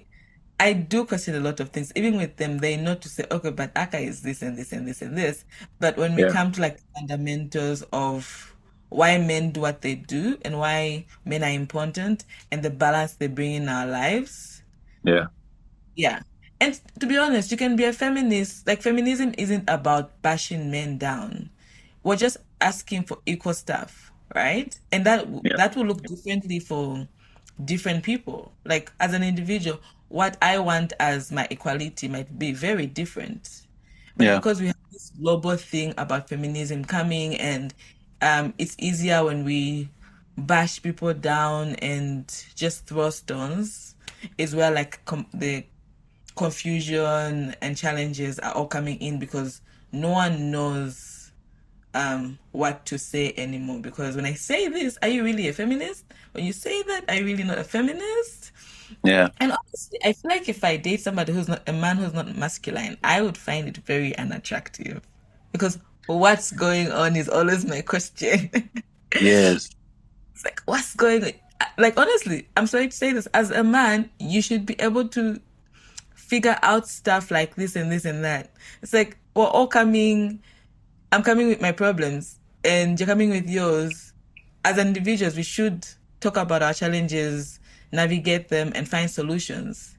I do question a lot of things. Even with them, they know to say, okay, but Aka is this and this and this and this. But when we Yeah. come to like fundamentals of why men do what they do and why men are important and the balance they bring in our lives, Yeah. yeah. And to be honest, you can be a feminist. Like, feminism isn't about bashing men down. We're just asking for equal stuff, right? And Yeah. that will look differently for different people. Like, as an individual, what I want as my equality might be very different. But Yeah. because we have this global thing about feminism coming, and it's easier when we bash people down and just throw stones, is where like the confusion and challenges are all coming in, because no one knows what to say anymore. Because when I say this, are you really a feminist? When you say that, are you really not a feminist? Yeah. And honestly, I feel like if I date somebody who's not a man who's not masculine, I would find it very unattractive. Because what's going on is always my question. Yes. It's like, what's going on? Like, honestly, I'm sorry to say this, as a man, you should be able to figure out stuff like this and this and that. It's like we're all coming, I'm coming with my problems and you're coming with yours. As individuals, we should talk about our challenges, navigate them, and find solutions.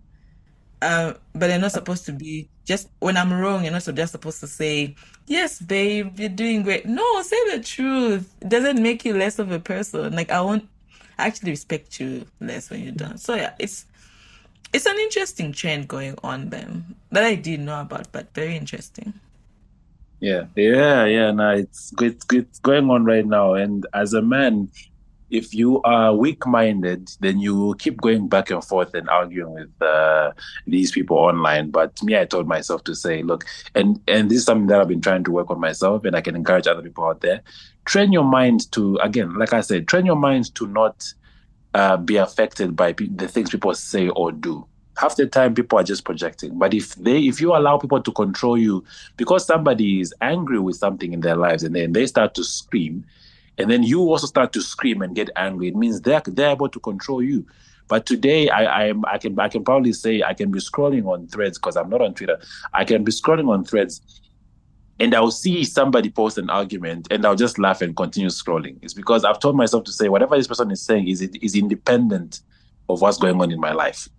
But they're not supposed to be just when I'm wrong, you're not just supposed to say, yes, babe, you're doing great. No, say the truth. It doesn't make you less of a person. Like, I actually respect you less when you're done. So yeah, it's an interesting trend going on then that I didn't know about, but very interesting. Yeah. No, it's good. It's going on right now. And as a man, if you are weak-minded, then you keep going back and forth and arguing with these people online. But me, I told myself to say, look, and this is something that I've been trying to work on myself, and I can encourage other people out there. Train your mind to, again, like I said, train your mind to not be affected by the things people say or do. Half the time, people are just projecting. But if you allow people to control you, because somebody is angry with something in their lives, and then they start to scream, and then you also start to scream and get angry, it means they're able to control you. But today, I can probably say I can be scrolling on Threads, because I'm not on Twitter. I can be scrolling on Threads, and I'll see somebody post an argument, and I'll just laugh and continue scrolling. It's because I've told myself to say whatever this person is saying is independent of what's going on in my life.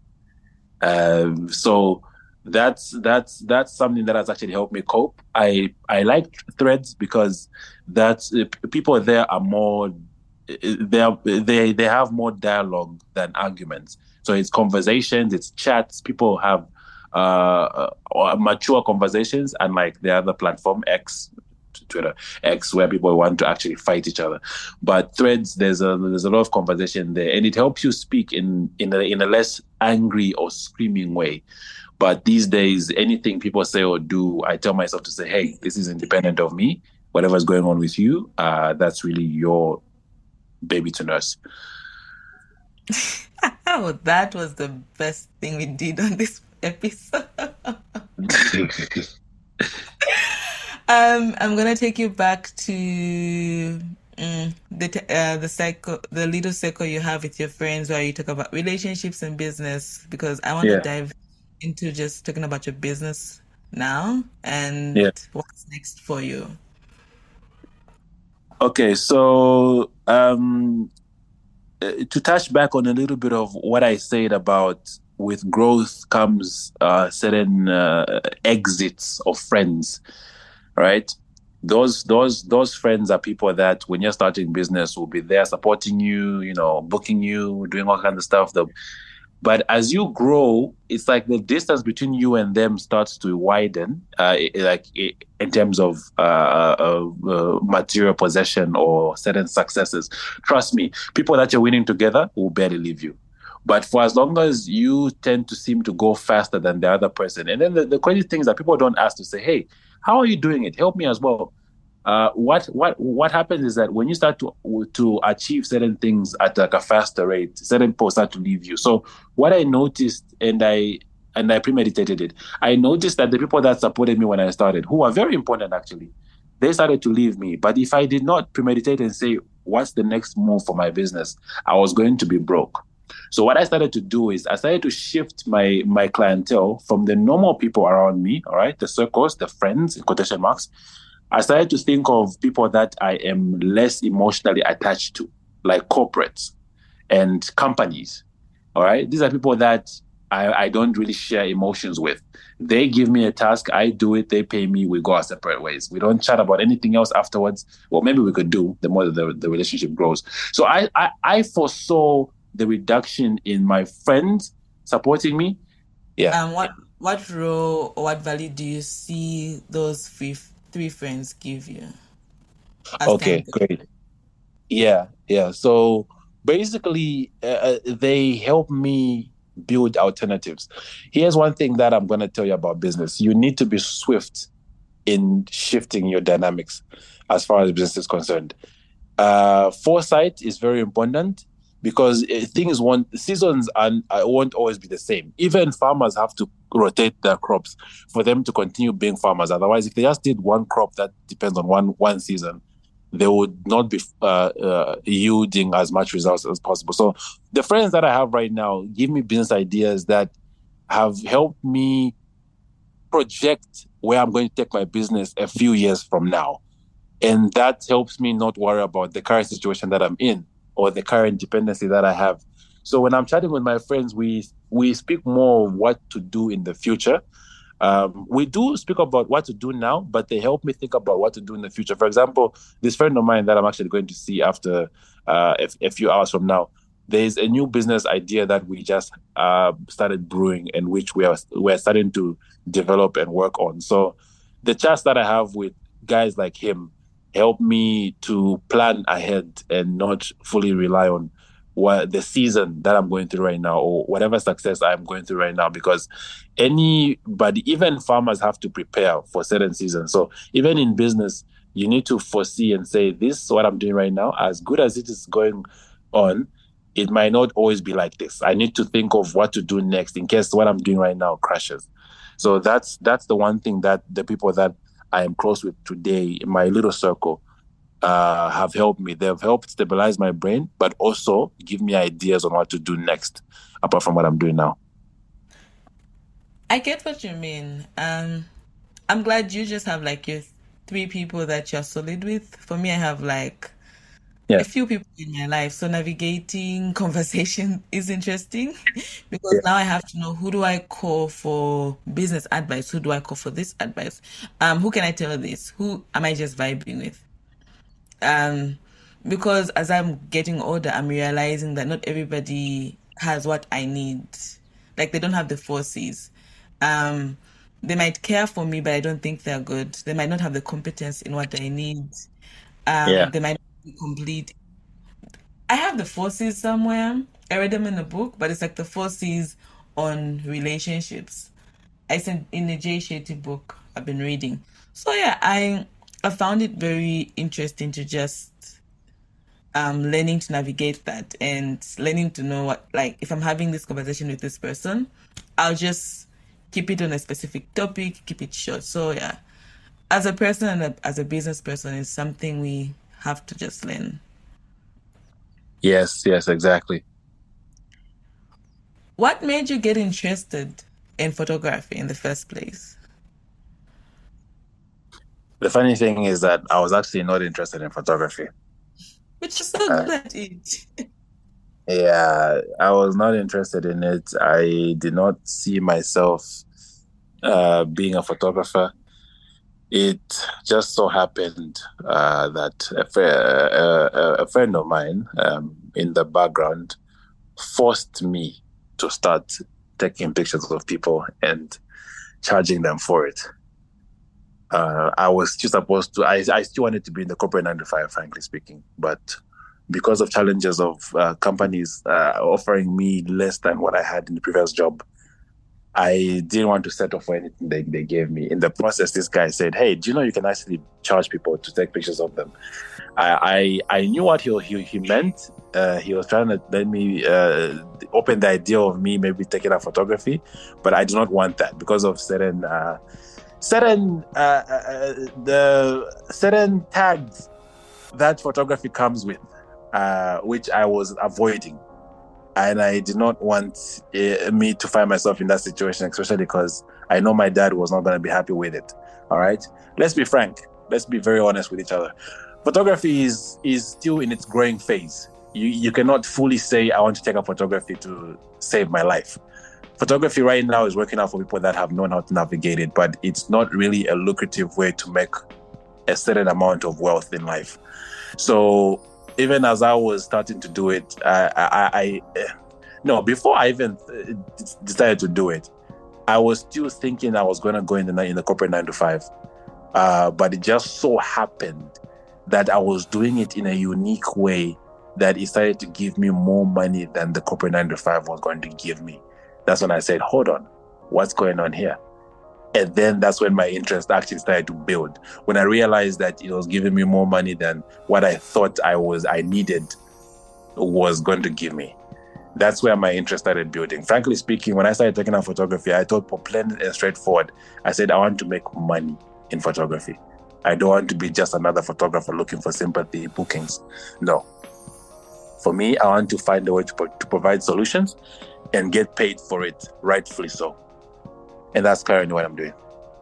So that's something that has actually helped me cope. I like Threads because people there are more, they have more dialogue than arguments. So it's conversations, it's chats. People have mature conversations, unlike the other platform X, Twitter X, where people want to actually fight each other. But Threads, there's a lot of conversation there, and it helps you speak in a less angry or screaming way. But these days, anything people say or do, I tell myself to say, hey, this is independent of me. Whatever's going on with you, that's really your baby to nurse. Oh, that was the best thing we did on this episode. I'm gonna take you back to the little circle you have with your friends, where you talk about relationships and business, because I want to dive into just talking about your business now and what's next for you. Okay, so to touch back on a little bit of what I said about with growth comes certain exits of friends, right? Those friends are people that when you're starting business will be there supporting you, booking you, doing all kinds of stuff. But as you grow, it's like the distance between you and them starts to widen, in terms of material possession or certain successes. Trust me, people that you're winning together will barely leave you. But for as long as you tend to seem to go faster than the other person, and then the crazy thing is that people don't ask to say, "Hey, how are you doing it? Help me as well." What happens is that when you start to achieve certain things at like a faster rate, certain people start to leave you. So what I noticed, and I premeditated it, I noticed that the people that supported me when I started, who are very important actually, they started to leave me. But if I did not premeditate and say, what's the next move for my business, I was going to be broke. So what I started to do is I started to shift my clientele from the normal people around me, all right, the circles, the friends, in quotation marks. I started to think of people that I am less emotionally attached to, like corporates and companies. All right. These are people that I don't really share emotions with. They give me a task, I do it, they pay me, we go our separate ways. We don't chat about anything else afterwards. Well, maybe we could do the more the relationship grows. So I foresaw the reduction in my friends supporting me. Yeah. What role or what value do you see those three friends give you as Okay, great. Yeah, yeah. So basically, they help me build alternatives. Here's one thing that I'm going to tell you about business. You need to be swift in shifting your dynamics as far as business is concerned. Foresight is very important because seasons won't always be the same. Even farmers have to rotate their crops for them to continue being farmers. Otherwise, if they just did one crop that depends on one season, they would not be yielding as much results as possible. So the friends that I have right now give me business ideas that have helped me project where I'm going to take my business a few years from now. And that helps me not worry about the current situation that I'm in or the current dependency that I have. So when I'm chatting with my friends, we speak more of what to do in the future. We do speak about what to do now, but they help me think about what to do in the future. For example, this friend of mine that I'm actually going to see after a few hours from now, there's a new business idea that we just started brewing and which we're starting to develop and work on. So the chats that I have with guys like him help me to plan ahead and not fully rely on what the season that I'm going through right now or whatever success I'm going through right now, because anybody, even farmers, have to prepare for certain seasons. So even in business, you need to foresee and say, this is what I'm doing right now. As good as it is going on, it might not always be like this. I need to think of what to do next in case what I'm doing right now crashes. So that's the one thing that the people that I am close with today in my little circle have helped me. They've helped stabilize my brain, but also give me ideas on what to do next, apart from what I'm doing now. I get what you mean. I'm glad you just have like your three people that you're solid with. For me, I have like Yeah, a few people in my life. So navigating conversation is interesting because yeah, now I have to know who do I call for business advice? Who do I call for this advice? Who can I tell this? Who am I just vibing with? Um, because as I'm getting older, I'm realizing that not everybody has what I need. Like they don't have the forces. Um, they might care for me, but I don't think they're good. They might not have the competence in what I need. yeah, They might not be complete. I have the forces somewhere. I read them in a book, but it's like the forces on relationships. It's in a Jay Shetty book I've been reading. So yeah, I found it very interesting to just learning to navigate that and learning to know what, like if I'm having this conversation with this person, I'll just keep it on a specific topic, keep it short. So yeah, as a person and as a business person, it's something we have to just learn. yes, exactly. What made you get interested in photography in the first place? The funny thing is that I was actually not interested in photography. Which is so Uh, good at it. yeah, I was not interested in it. I did not see myself being a photographer. It just so happened that a friend of mine in the background forced me to start taking pictures of people and charging them for it. I was still supposed to, I still wanted to be in the corporate 9 to 5, frankly speaking, but because of challenges of companies offering me less than what I had in the previous job, I didn't want to settle for anything they gave me. In the process, this guy said, "Hey, do you know you can actually charge people to take pictures of them?" I knew what he meant. He was trying to let me open the idea of me maybe taking up photography, but I do not want that because of certain tags that photography comes with, which I was avoiding. And I did not want me to find myself in that situation, especially because I know my dad was not going to be happy with it. All right. Let's be frank. Let's be very honest with each other. Photography is still in its growing phase. You cannot fully say, I want to take up photography to save my life. Photography right now is working out for people that have known how to navigate it, but it's not really a lucrative way to make a certain amount of wealth in life. So even as I was starting to do it, before I even decided to do it, I was still thinking I was going to go in the corporate 9-to-5. But it just so happened that I was doing it in a unique way that it started to give me more money than the corporate 9-to-5 was going to give me. That's when I said, hold on, what's going on here? And then that's when my interest actually started to build. When I realized that it was giving me more money than what I thought I needed was going to give me. That's where my interest started building. Frankly speaking, when I started taking up photography, I thought plain and straightforward. I said, I want to make money in photography. I don't want to be just another photographer looking for sympathy bookings. No. For me, I want to find a way to provide solutions and get paid for it, rightfully so. And that's currently what I'm doing.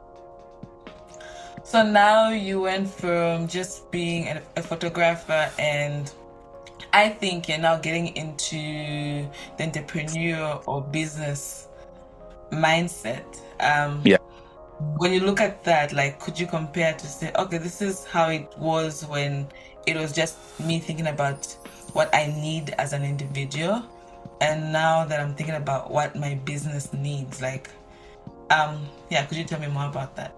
So now you went from just being a photographer, and I think you're now getting into the entrepreneur or business mindset. Yeah. When you look at that, like, could you compare to say, okay, this is how it was when it was just me thinking about what I need as an individual, and now that I'm thinking about what my business needs, like, could you tell me more about that?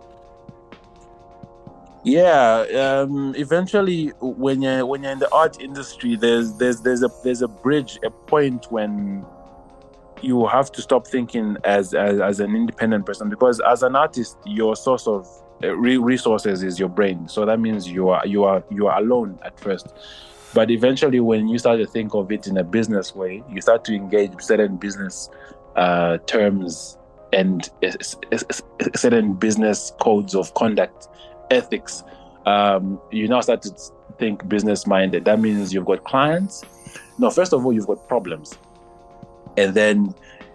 Yeah, eventually when you're in the art industry, there's a bridge, a point when you have to stop thinking as an independent person, because as an artist, your source of resources is your brain. So that means you are alone at first. But eventually, when you start to think of it in a business way, you start to engage certain business terms and certain business codes of conduct, ethics. You now start to think business minded. That means you've got clients. No, first of all, you've got problems, and then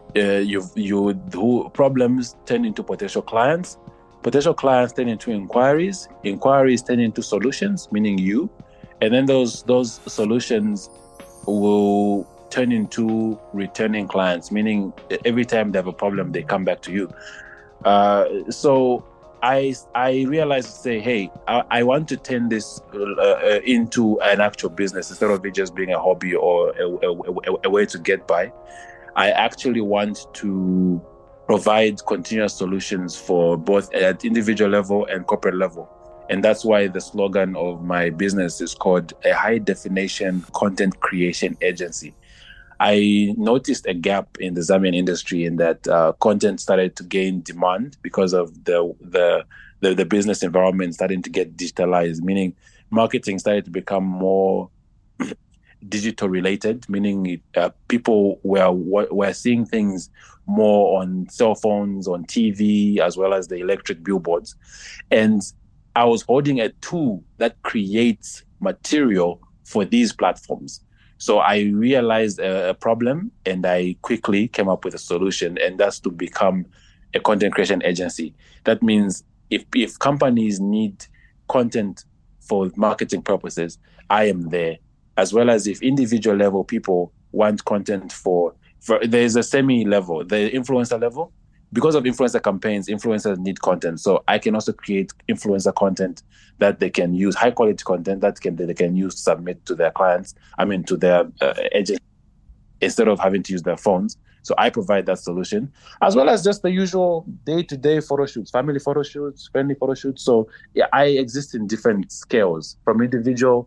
problems turn into potential clients. Potential clients turn into inquiries. Inquiries turn into solutions, meaning you. And then those solutions will turn into returning clients, meaning every time they have a problem, they come back to you. So I realized to say, hey, I want to turn this into an actual business instead of it just being a hobby or a way to get by. I actually want to provide continuous solutions for both at individual level and corporate level. And that's why the slogan of my business is called a high definition content creation agency. I noticed a gap in the Zambian industry in that content started to gain demand because of the business environment starting to get digitalized, meaning marketing started to become more digital related, meaning people were seeing things more on cell phones, on TV, as well as the electric billboards. And I was holding a tool that creates material for these platforms. So I realized a problem and I quickly came up with a solution, and that's to become a content creation agency. That means if companies need content for marketing purposes, I am there. As well as if individual level people want content for there's a semi-level, the influencer level. Because of influencer campaigns, influencers need content. So I can also create influencer content that they can use, high quality content that they can use to submit to their clients, to their agent, instead of having to use their phones. So I provide that solution, as well as just the usual day-to-day photo shoots, family photo shoots, friendly photo shoots. So yeah, I exist in different scales, from individual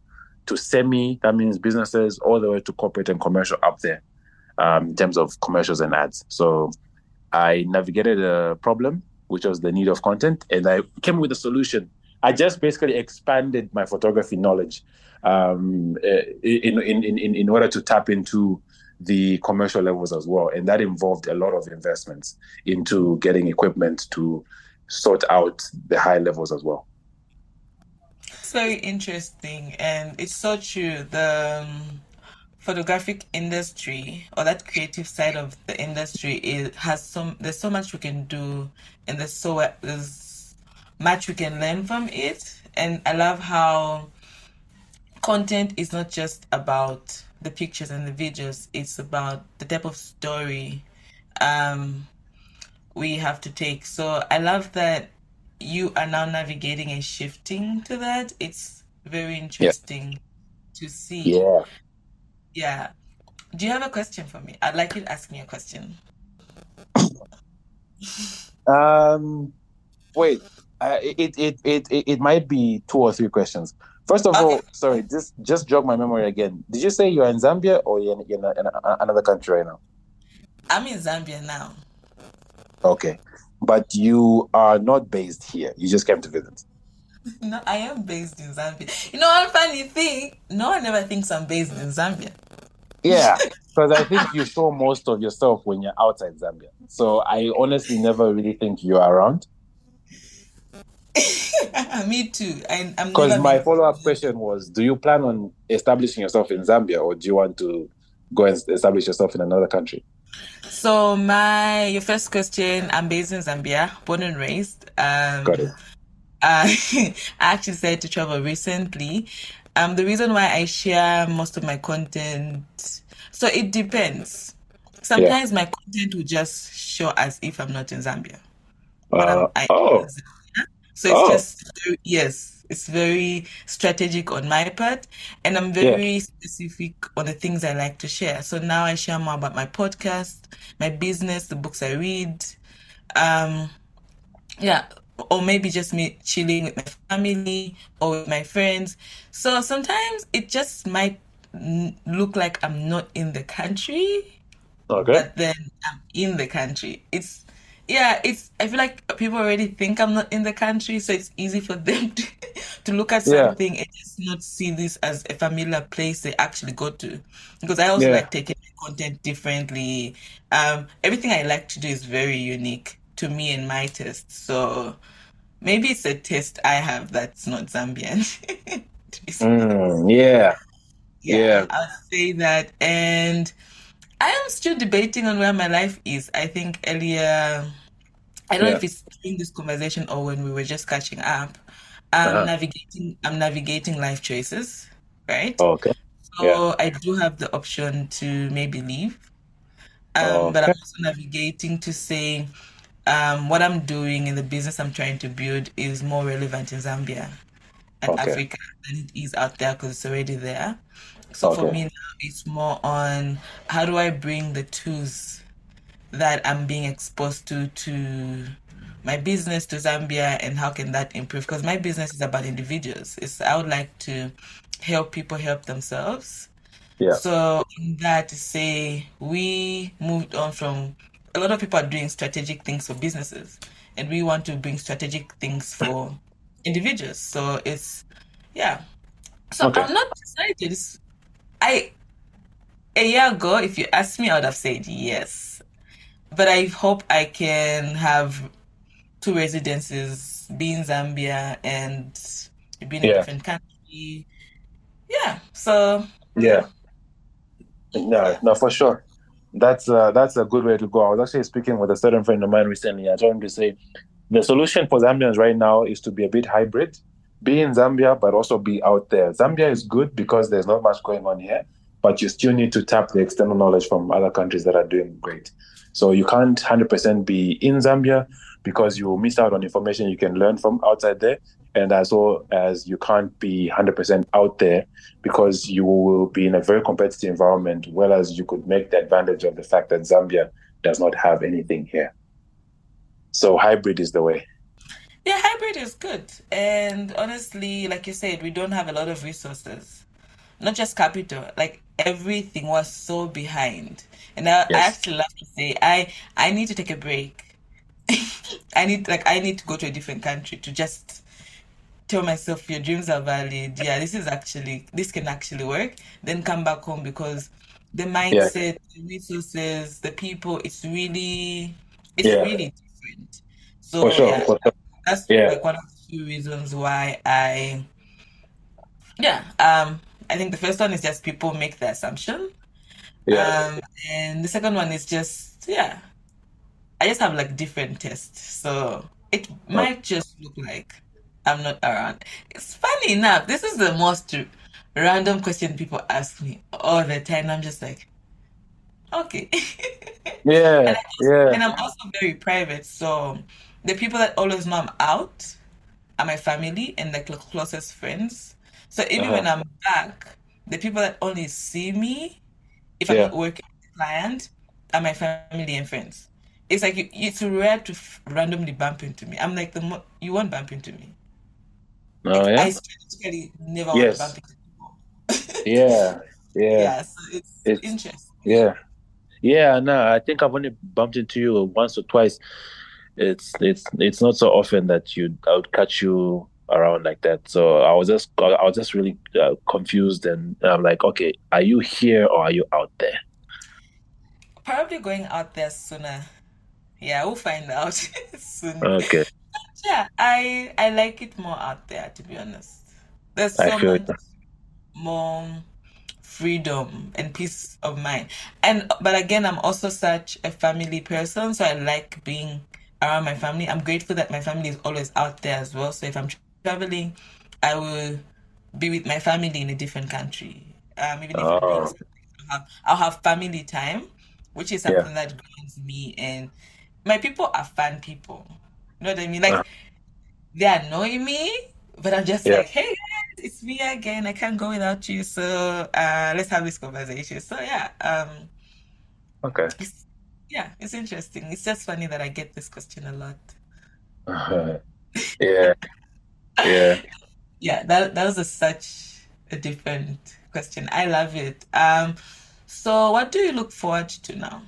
to semi, that means businesses, all the way to corporate and commercial up there, in terms of commercials and ads. So I navigated a problem, which was the need of content, and I came with a solution. I just basically expanded my photography knowledge, in order to tap into the commercial levels as well, and that involved a lot of investments into getting equipment to sort out the high levels as well. It's very interesting, and it's so true. The photographic industry, or that creative side of the industry, there's so much we can do, and there's much we can learn from it. And I love how content is not just about the pictures and the videos, it's about the type of story um we have to take. So I love that you are now navigating and shifting to that. It's very Yeah. interesting to see. Yeah. Yeah. Do you have a question for me? I'd like you to ask me a question. Um, Wait, it might be two or three questions. First of Okay. all, sorry, just jog my memory again. Did you say you're in Zambia or you're in another country right now? I'm in Zambia now. Okay, but you are not based here. You just came to visit. No, I am based in Zambia. You know one funny thing? No one ever thinks I'm based in Zambia. Yeah, because I think you show most of yourself when you're outside Zambia. So I honestly never really think you're around. Me too. I'm Because never my been. follow-up question was, do you plan on establishing yourself in Zambia or do you want to go and establish yourself in another country? So your first question, I'm based in Zambia, born and raised. Got it. I actually started to travel recently. The reason why I share most of my content, so it depends. Yeah. Sometimes my content will just show as if I'm not in Zambia, but I am in Oh, Zambia. So it's oh, just yes, it's very strategic on my part, and I'm yeah, very specific on the things I like to share. So now I share more about my podcast, my business, the books I read. Um, yeah, or maybe just me chilling with my family or with my friends. So sometimes it just might look like I'm not in the country, okay, but then I'm in the country. Yeah, I feel like people already think I'm not in the country, so it's easy for them to look at yeah, something and just not see this as a familiar place they actually go to. Because I also yeah. like taking my content differently. Everything I like to do is very unique to me and my taste. So maybe it's a taste I have that's not Zambian. To be Yeah, Yeah, yeah, I'll say that. And I am still debating on where my life is. I think earlier, I don't know yeah. if it's during this conversation or when we were just catching up. Uh-huh. I'm navigating life choices, right? Okay, yeah, So I do have the option to maybe leave. But I'm okay, also navigating to say, what I'm doing in the business I'm trying to build is more relevant in Zambia and okay, Africa than it is out there because it's already there. So for okay, me now, it's more on how do I bring the tools that I'm being exposed to my business to Zambia, and how can that improve? Because my business is about individuals. I would like to help people help themselves. yeah, So in that, say we moved on from a lot of people are doing strategic things for businesses, and we want to bring strategic things for individuals. So yeah. So okay, I'm not decided. I A year ago, if you asked me, I would have said yes. But I hope I can have two residences, be in Zambia and be in a yeah, different country. Yeah. So yeah. yeah. No, no, for sure. That's a good way to go. I was actually speaking with a certain friend of mine recently. I told him to say the solution for Zambians right now is to be a bit hybrid, be in Zambia, but also be out there. Zambia is good because there's not much going on here, but you still need to tap the external knowledge from other countries that are doing great. So you can't 100% be in Zambia because you will miss out on information you can learn from outside there. And as well as you can't be 100% out there because you will be in a very competitive environment, whereas you could make the advantage of the fact that Zambia does not have anything here. So hybrid is the way. Yeah, hybrid is good. And honestly, like you said, we don't have a lot of resources. not just capital, like everything was so behind. And I Yes. actually love to say I need to take a break. I need to go to a different country to just tell myself your dreams are valid. Yeah, this can actually work. Then come back home because the Yeah. mindset, the resources, the people, it's Yeah. really different. For So sure. yeah, For sure. that's Yeah. like one of the few reasons why yeah, I think the first one is just people make the assumption. Yeah. Um, and the second one is just, yeah, I just have like different tests. So it Okay. might just look like I'm not around. It's funny enough. This is the most random question people ask me all the time. I'm just like, okay. Yeah. Yeah. And I'm also very private. So the people that always know I'm out are my family and like the closest friends. So even Uh-huh. when I'm back, the people that only see me if I'm Yeah. not working with a client are my family and friends. It's like it's rare to randomly bump into me. I'm like you won't bump into me. Oh Like yeah. I strategically never want to bump Yes. into people. Yeah. Yeah. Yeah, so it's It's interesting. yeah. Yeah, no, I think I've only bumped into you once or twice. It's not so often that I would catch you around like that. So I was just really confused, and I'm like, okay, are you here or are you out there? Probably going out there sooner. Yeah, we'll find out soon. Okay, Yeah, I like it more out there to be honest. There's I so feel much it. more freedom and peace of mind. And but again, I'm also such a family person, so I like being around my family. I'm grateful that my family is always out there as well. So if I'm traveling, I will be with my family in a different country. Even if I'm doing Oh, something, I'll have family time, which is yeah. something that grounds me. And my people are fun people. You know what I mean? Uh, Like they annoy me, but I'm just yeah. like, hey guys, it's me again. I can't go without you. So let's have this conversation. So Okay. it's it's interesting. It's just funny that I get this question a lot. Yeah. Yeah. Yeah, that was such a different question. I love it. So what do you look forward to now?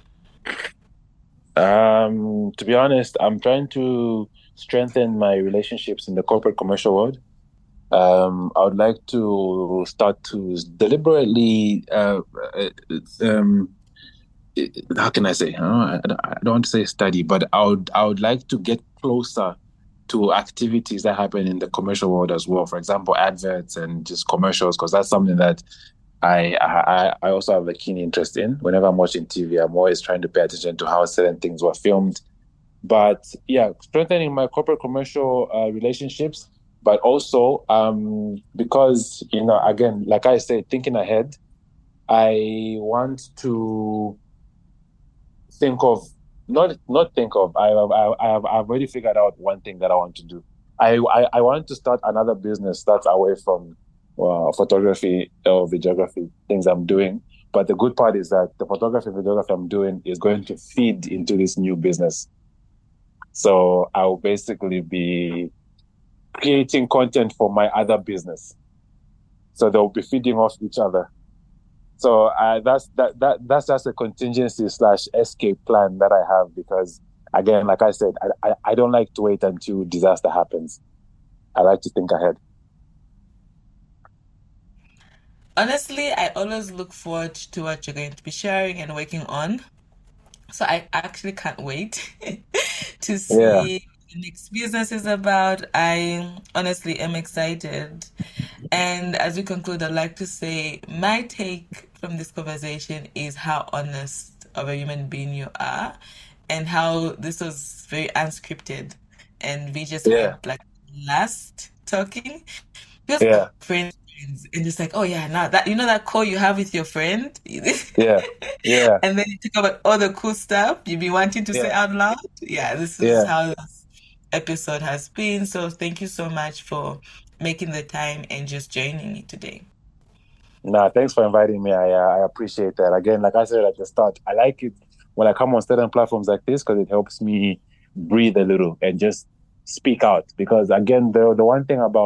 To be honest, I'm trying to strengthen my relationships in the corporate commercial world. I would like to start to deliberately, uh, um, how can I say? I don't want to say study, but I would like to get closer to activities that happen in the commercial world as well. For example, adverts and just commercials, because that's something that I also have a keen interest in. Whenever I'm watching TV, I'm always trying to pay attention to how certain things were filmed. But yeah, strengthening my corporate commercial relationships, but also because again, like I said, thinking ahead, I want to think of not think of. I've already figured out one thing that I want to do. I want to start another business that's away from photography or videography things I'm doing. But the good part is that the photography videography I'm doing is going to feed into this new business. So I'll basically be creating content for my other business. So they'll be feeding off each other. So that's just a contingency slash escape plan that I have because again, like I said, I don't like to wait until disaster happens. I like to think ahead. Honestly, I always look forward to what you're going to be sharing and working on. So I actually can't wait to Yeah. see what the next business is about. I honestly am excited. And as we conclude, I'd like to say my take from this conversation is how honest of a human being you are and how this was very unscripted. And we just Yeah. had like last talking. Feels like Yeah. friends and just like, oh yeah, now that that call you have with your friend, Yeah. Yeah. and then you talk about all the cool stuff you've been wanting to say Yeah. out loud. Yeah, this is Yeah. how this episode has been. So thank you so much for making the time and just joining me today. Nah, thanks for inviting me. I appreciate that. Again, like I said at the start, I like it when I come on certain platforms like this because it helps me breathe a little and just speak out. Because again, the one thing about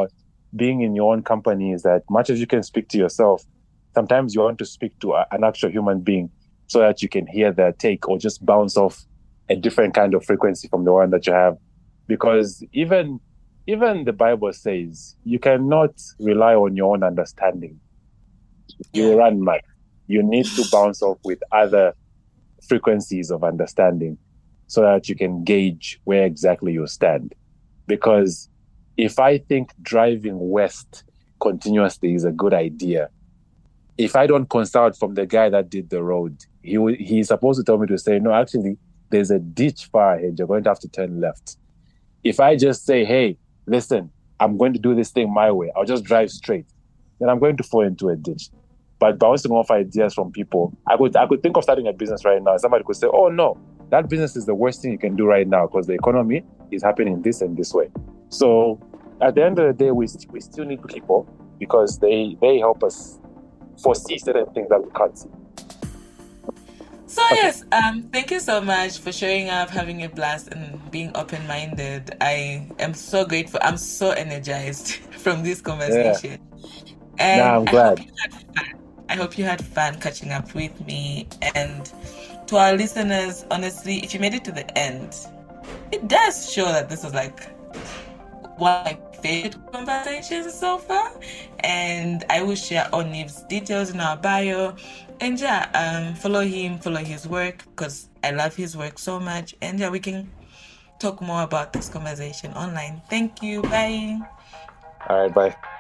being in your own company is that much as you can speak to yourself, sometimes you want to speak to an actual human being so that you can hear their take or just bounce off a different kind of frequency from the one that you have. Because even the Bible says you cannot rely on your own understanding. You run mad. You need to bounce off with other frequencies of understanding so that you can gauge where exactly you stand. Because if I think driving west continuously is a good idea, if I don't consult from the guy that did the road, he's supposed to tell me to say, no, actually, there's a ditch far ahead. You're going to have to turn left. If I just say, hey, listen, I'm going to do this thing my way, I'll just drive straight, then I'm going to fall into a ditch. But bouncing off ideas from people, I could think of starting a business right now. Somebody could say, oh, no, that business is the worst thing you can do right now because the economy is happening this and this way. So at the end of the day, we still need people because they help us foresee certain things that we can't see. So yes, thank you so much for showing up, having a blast, and being open-minded. I am so grateful. I'm so energized from this conversation. And I'm glad. I hope you had fun catching up with me. And to our listeners, honestly, if you made it to the end, it does show that this was like one of my favorite conversations so far. And I will share Oniv's details in our bio. And yeah, follow him, follow his work, because I love his work so much. And yeah, we can talk more about this conversation online. Thank you. Bye. All right, bye.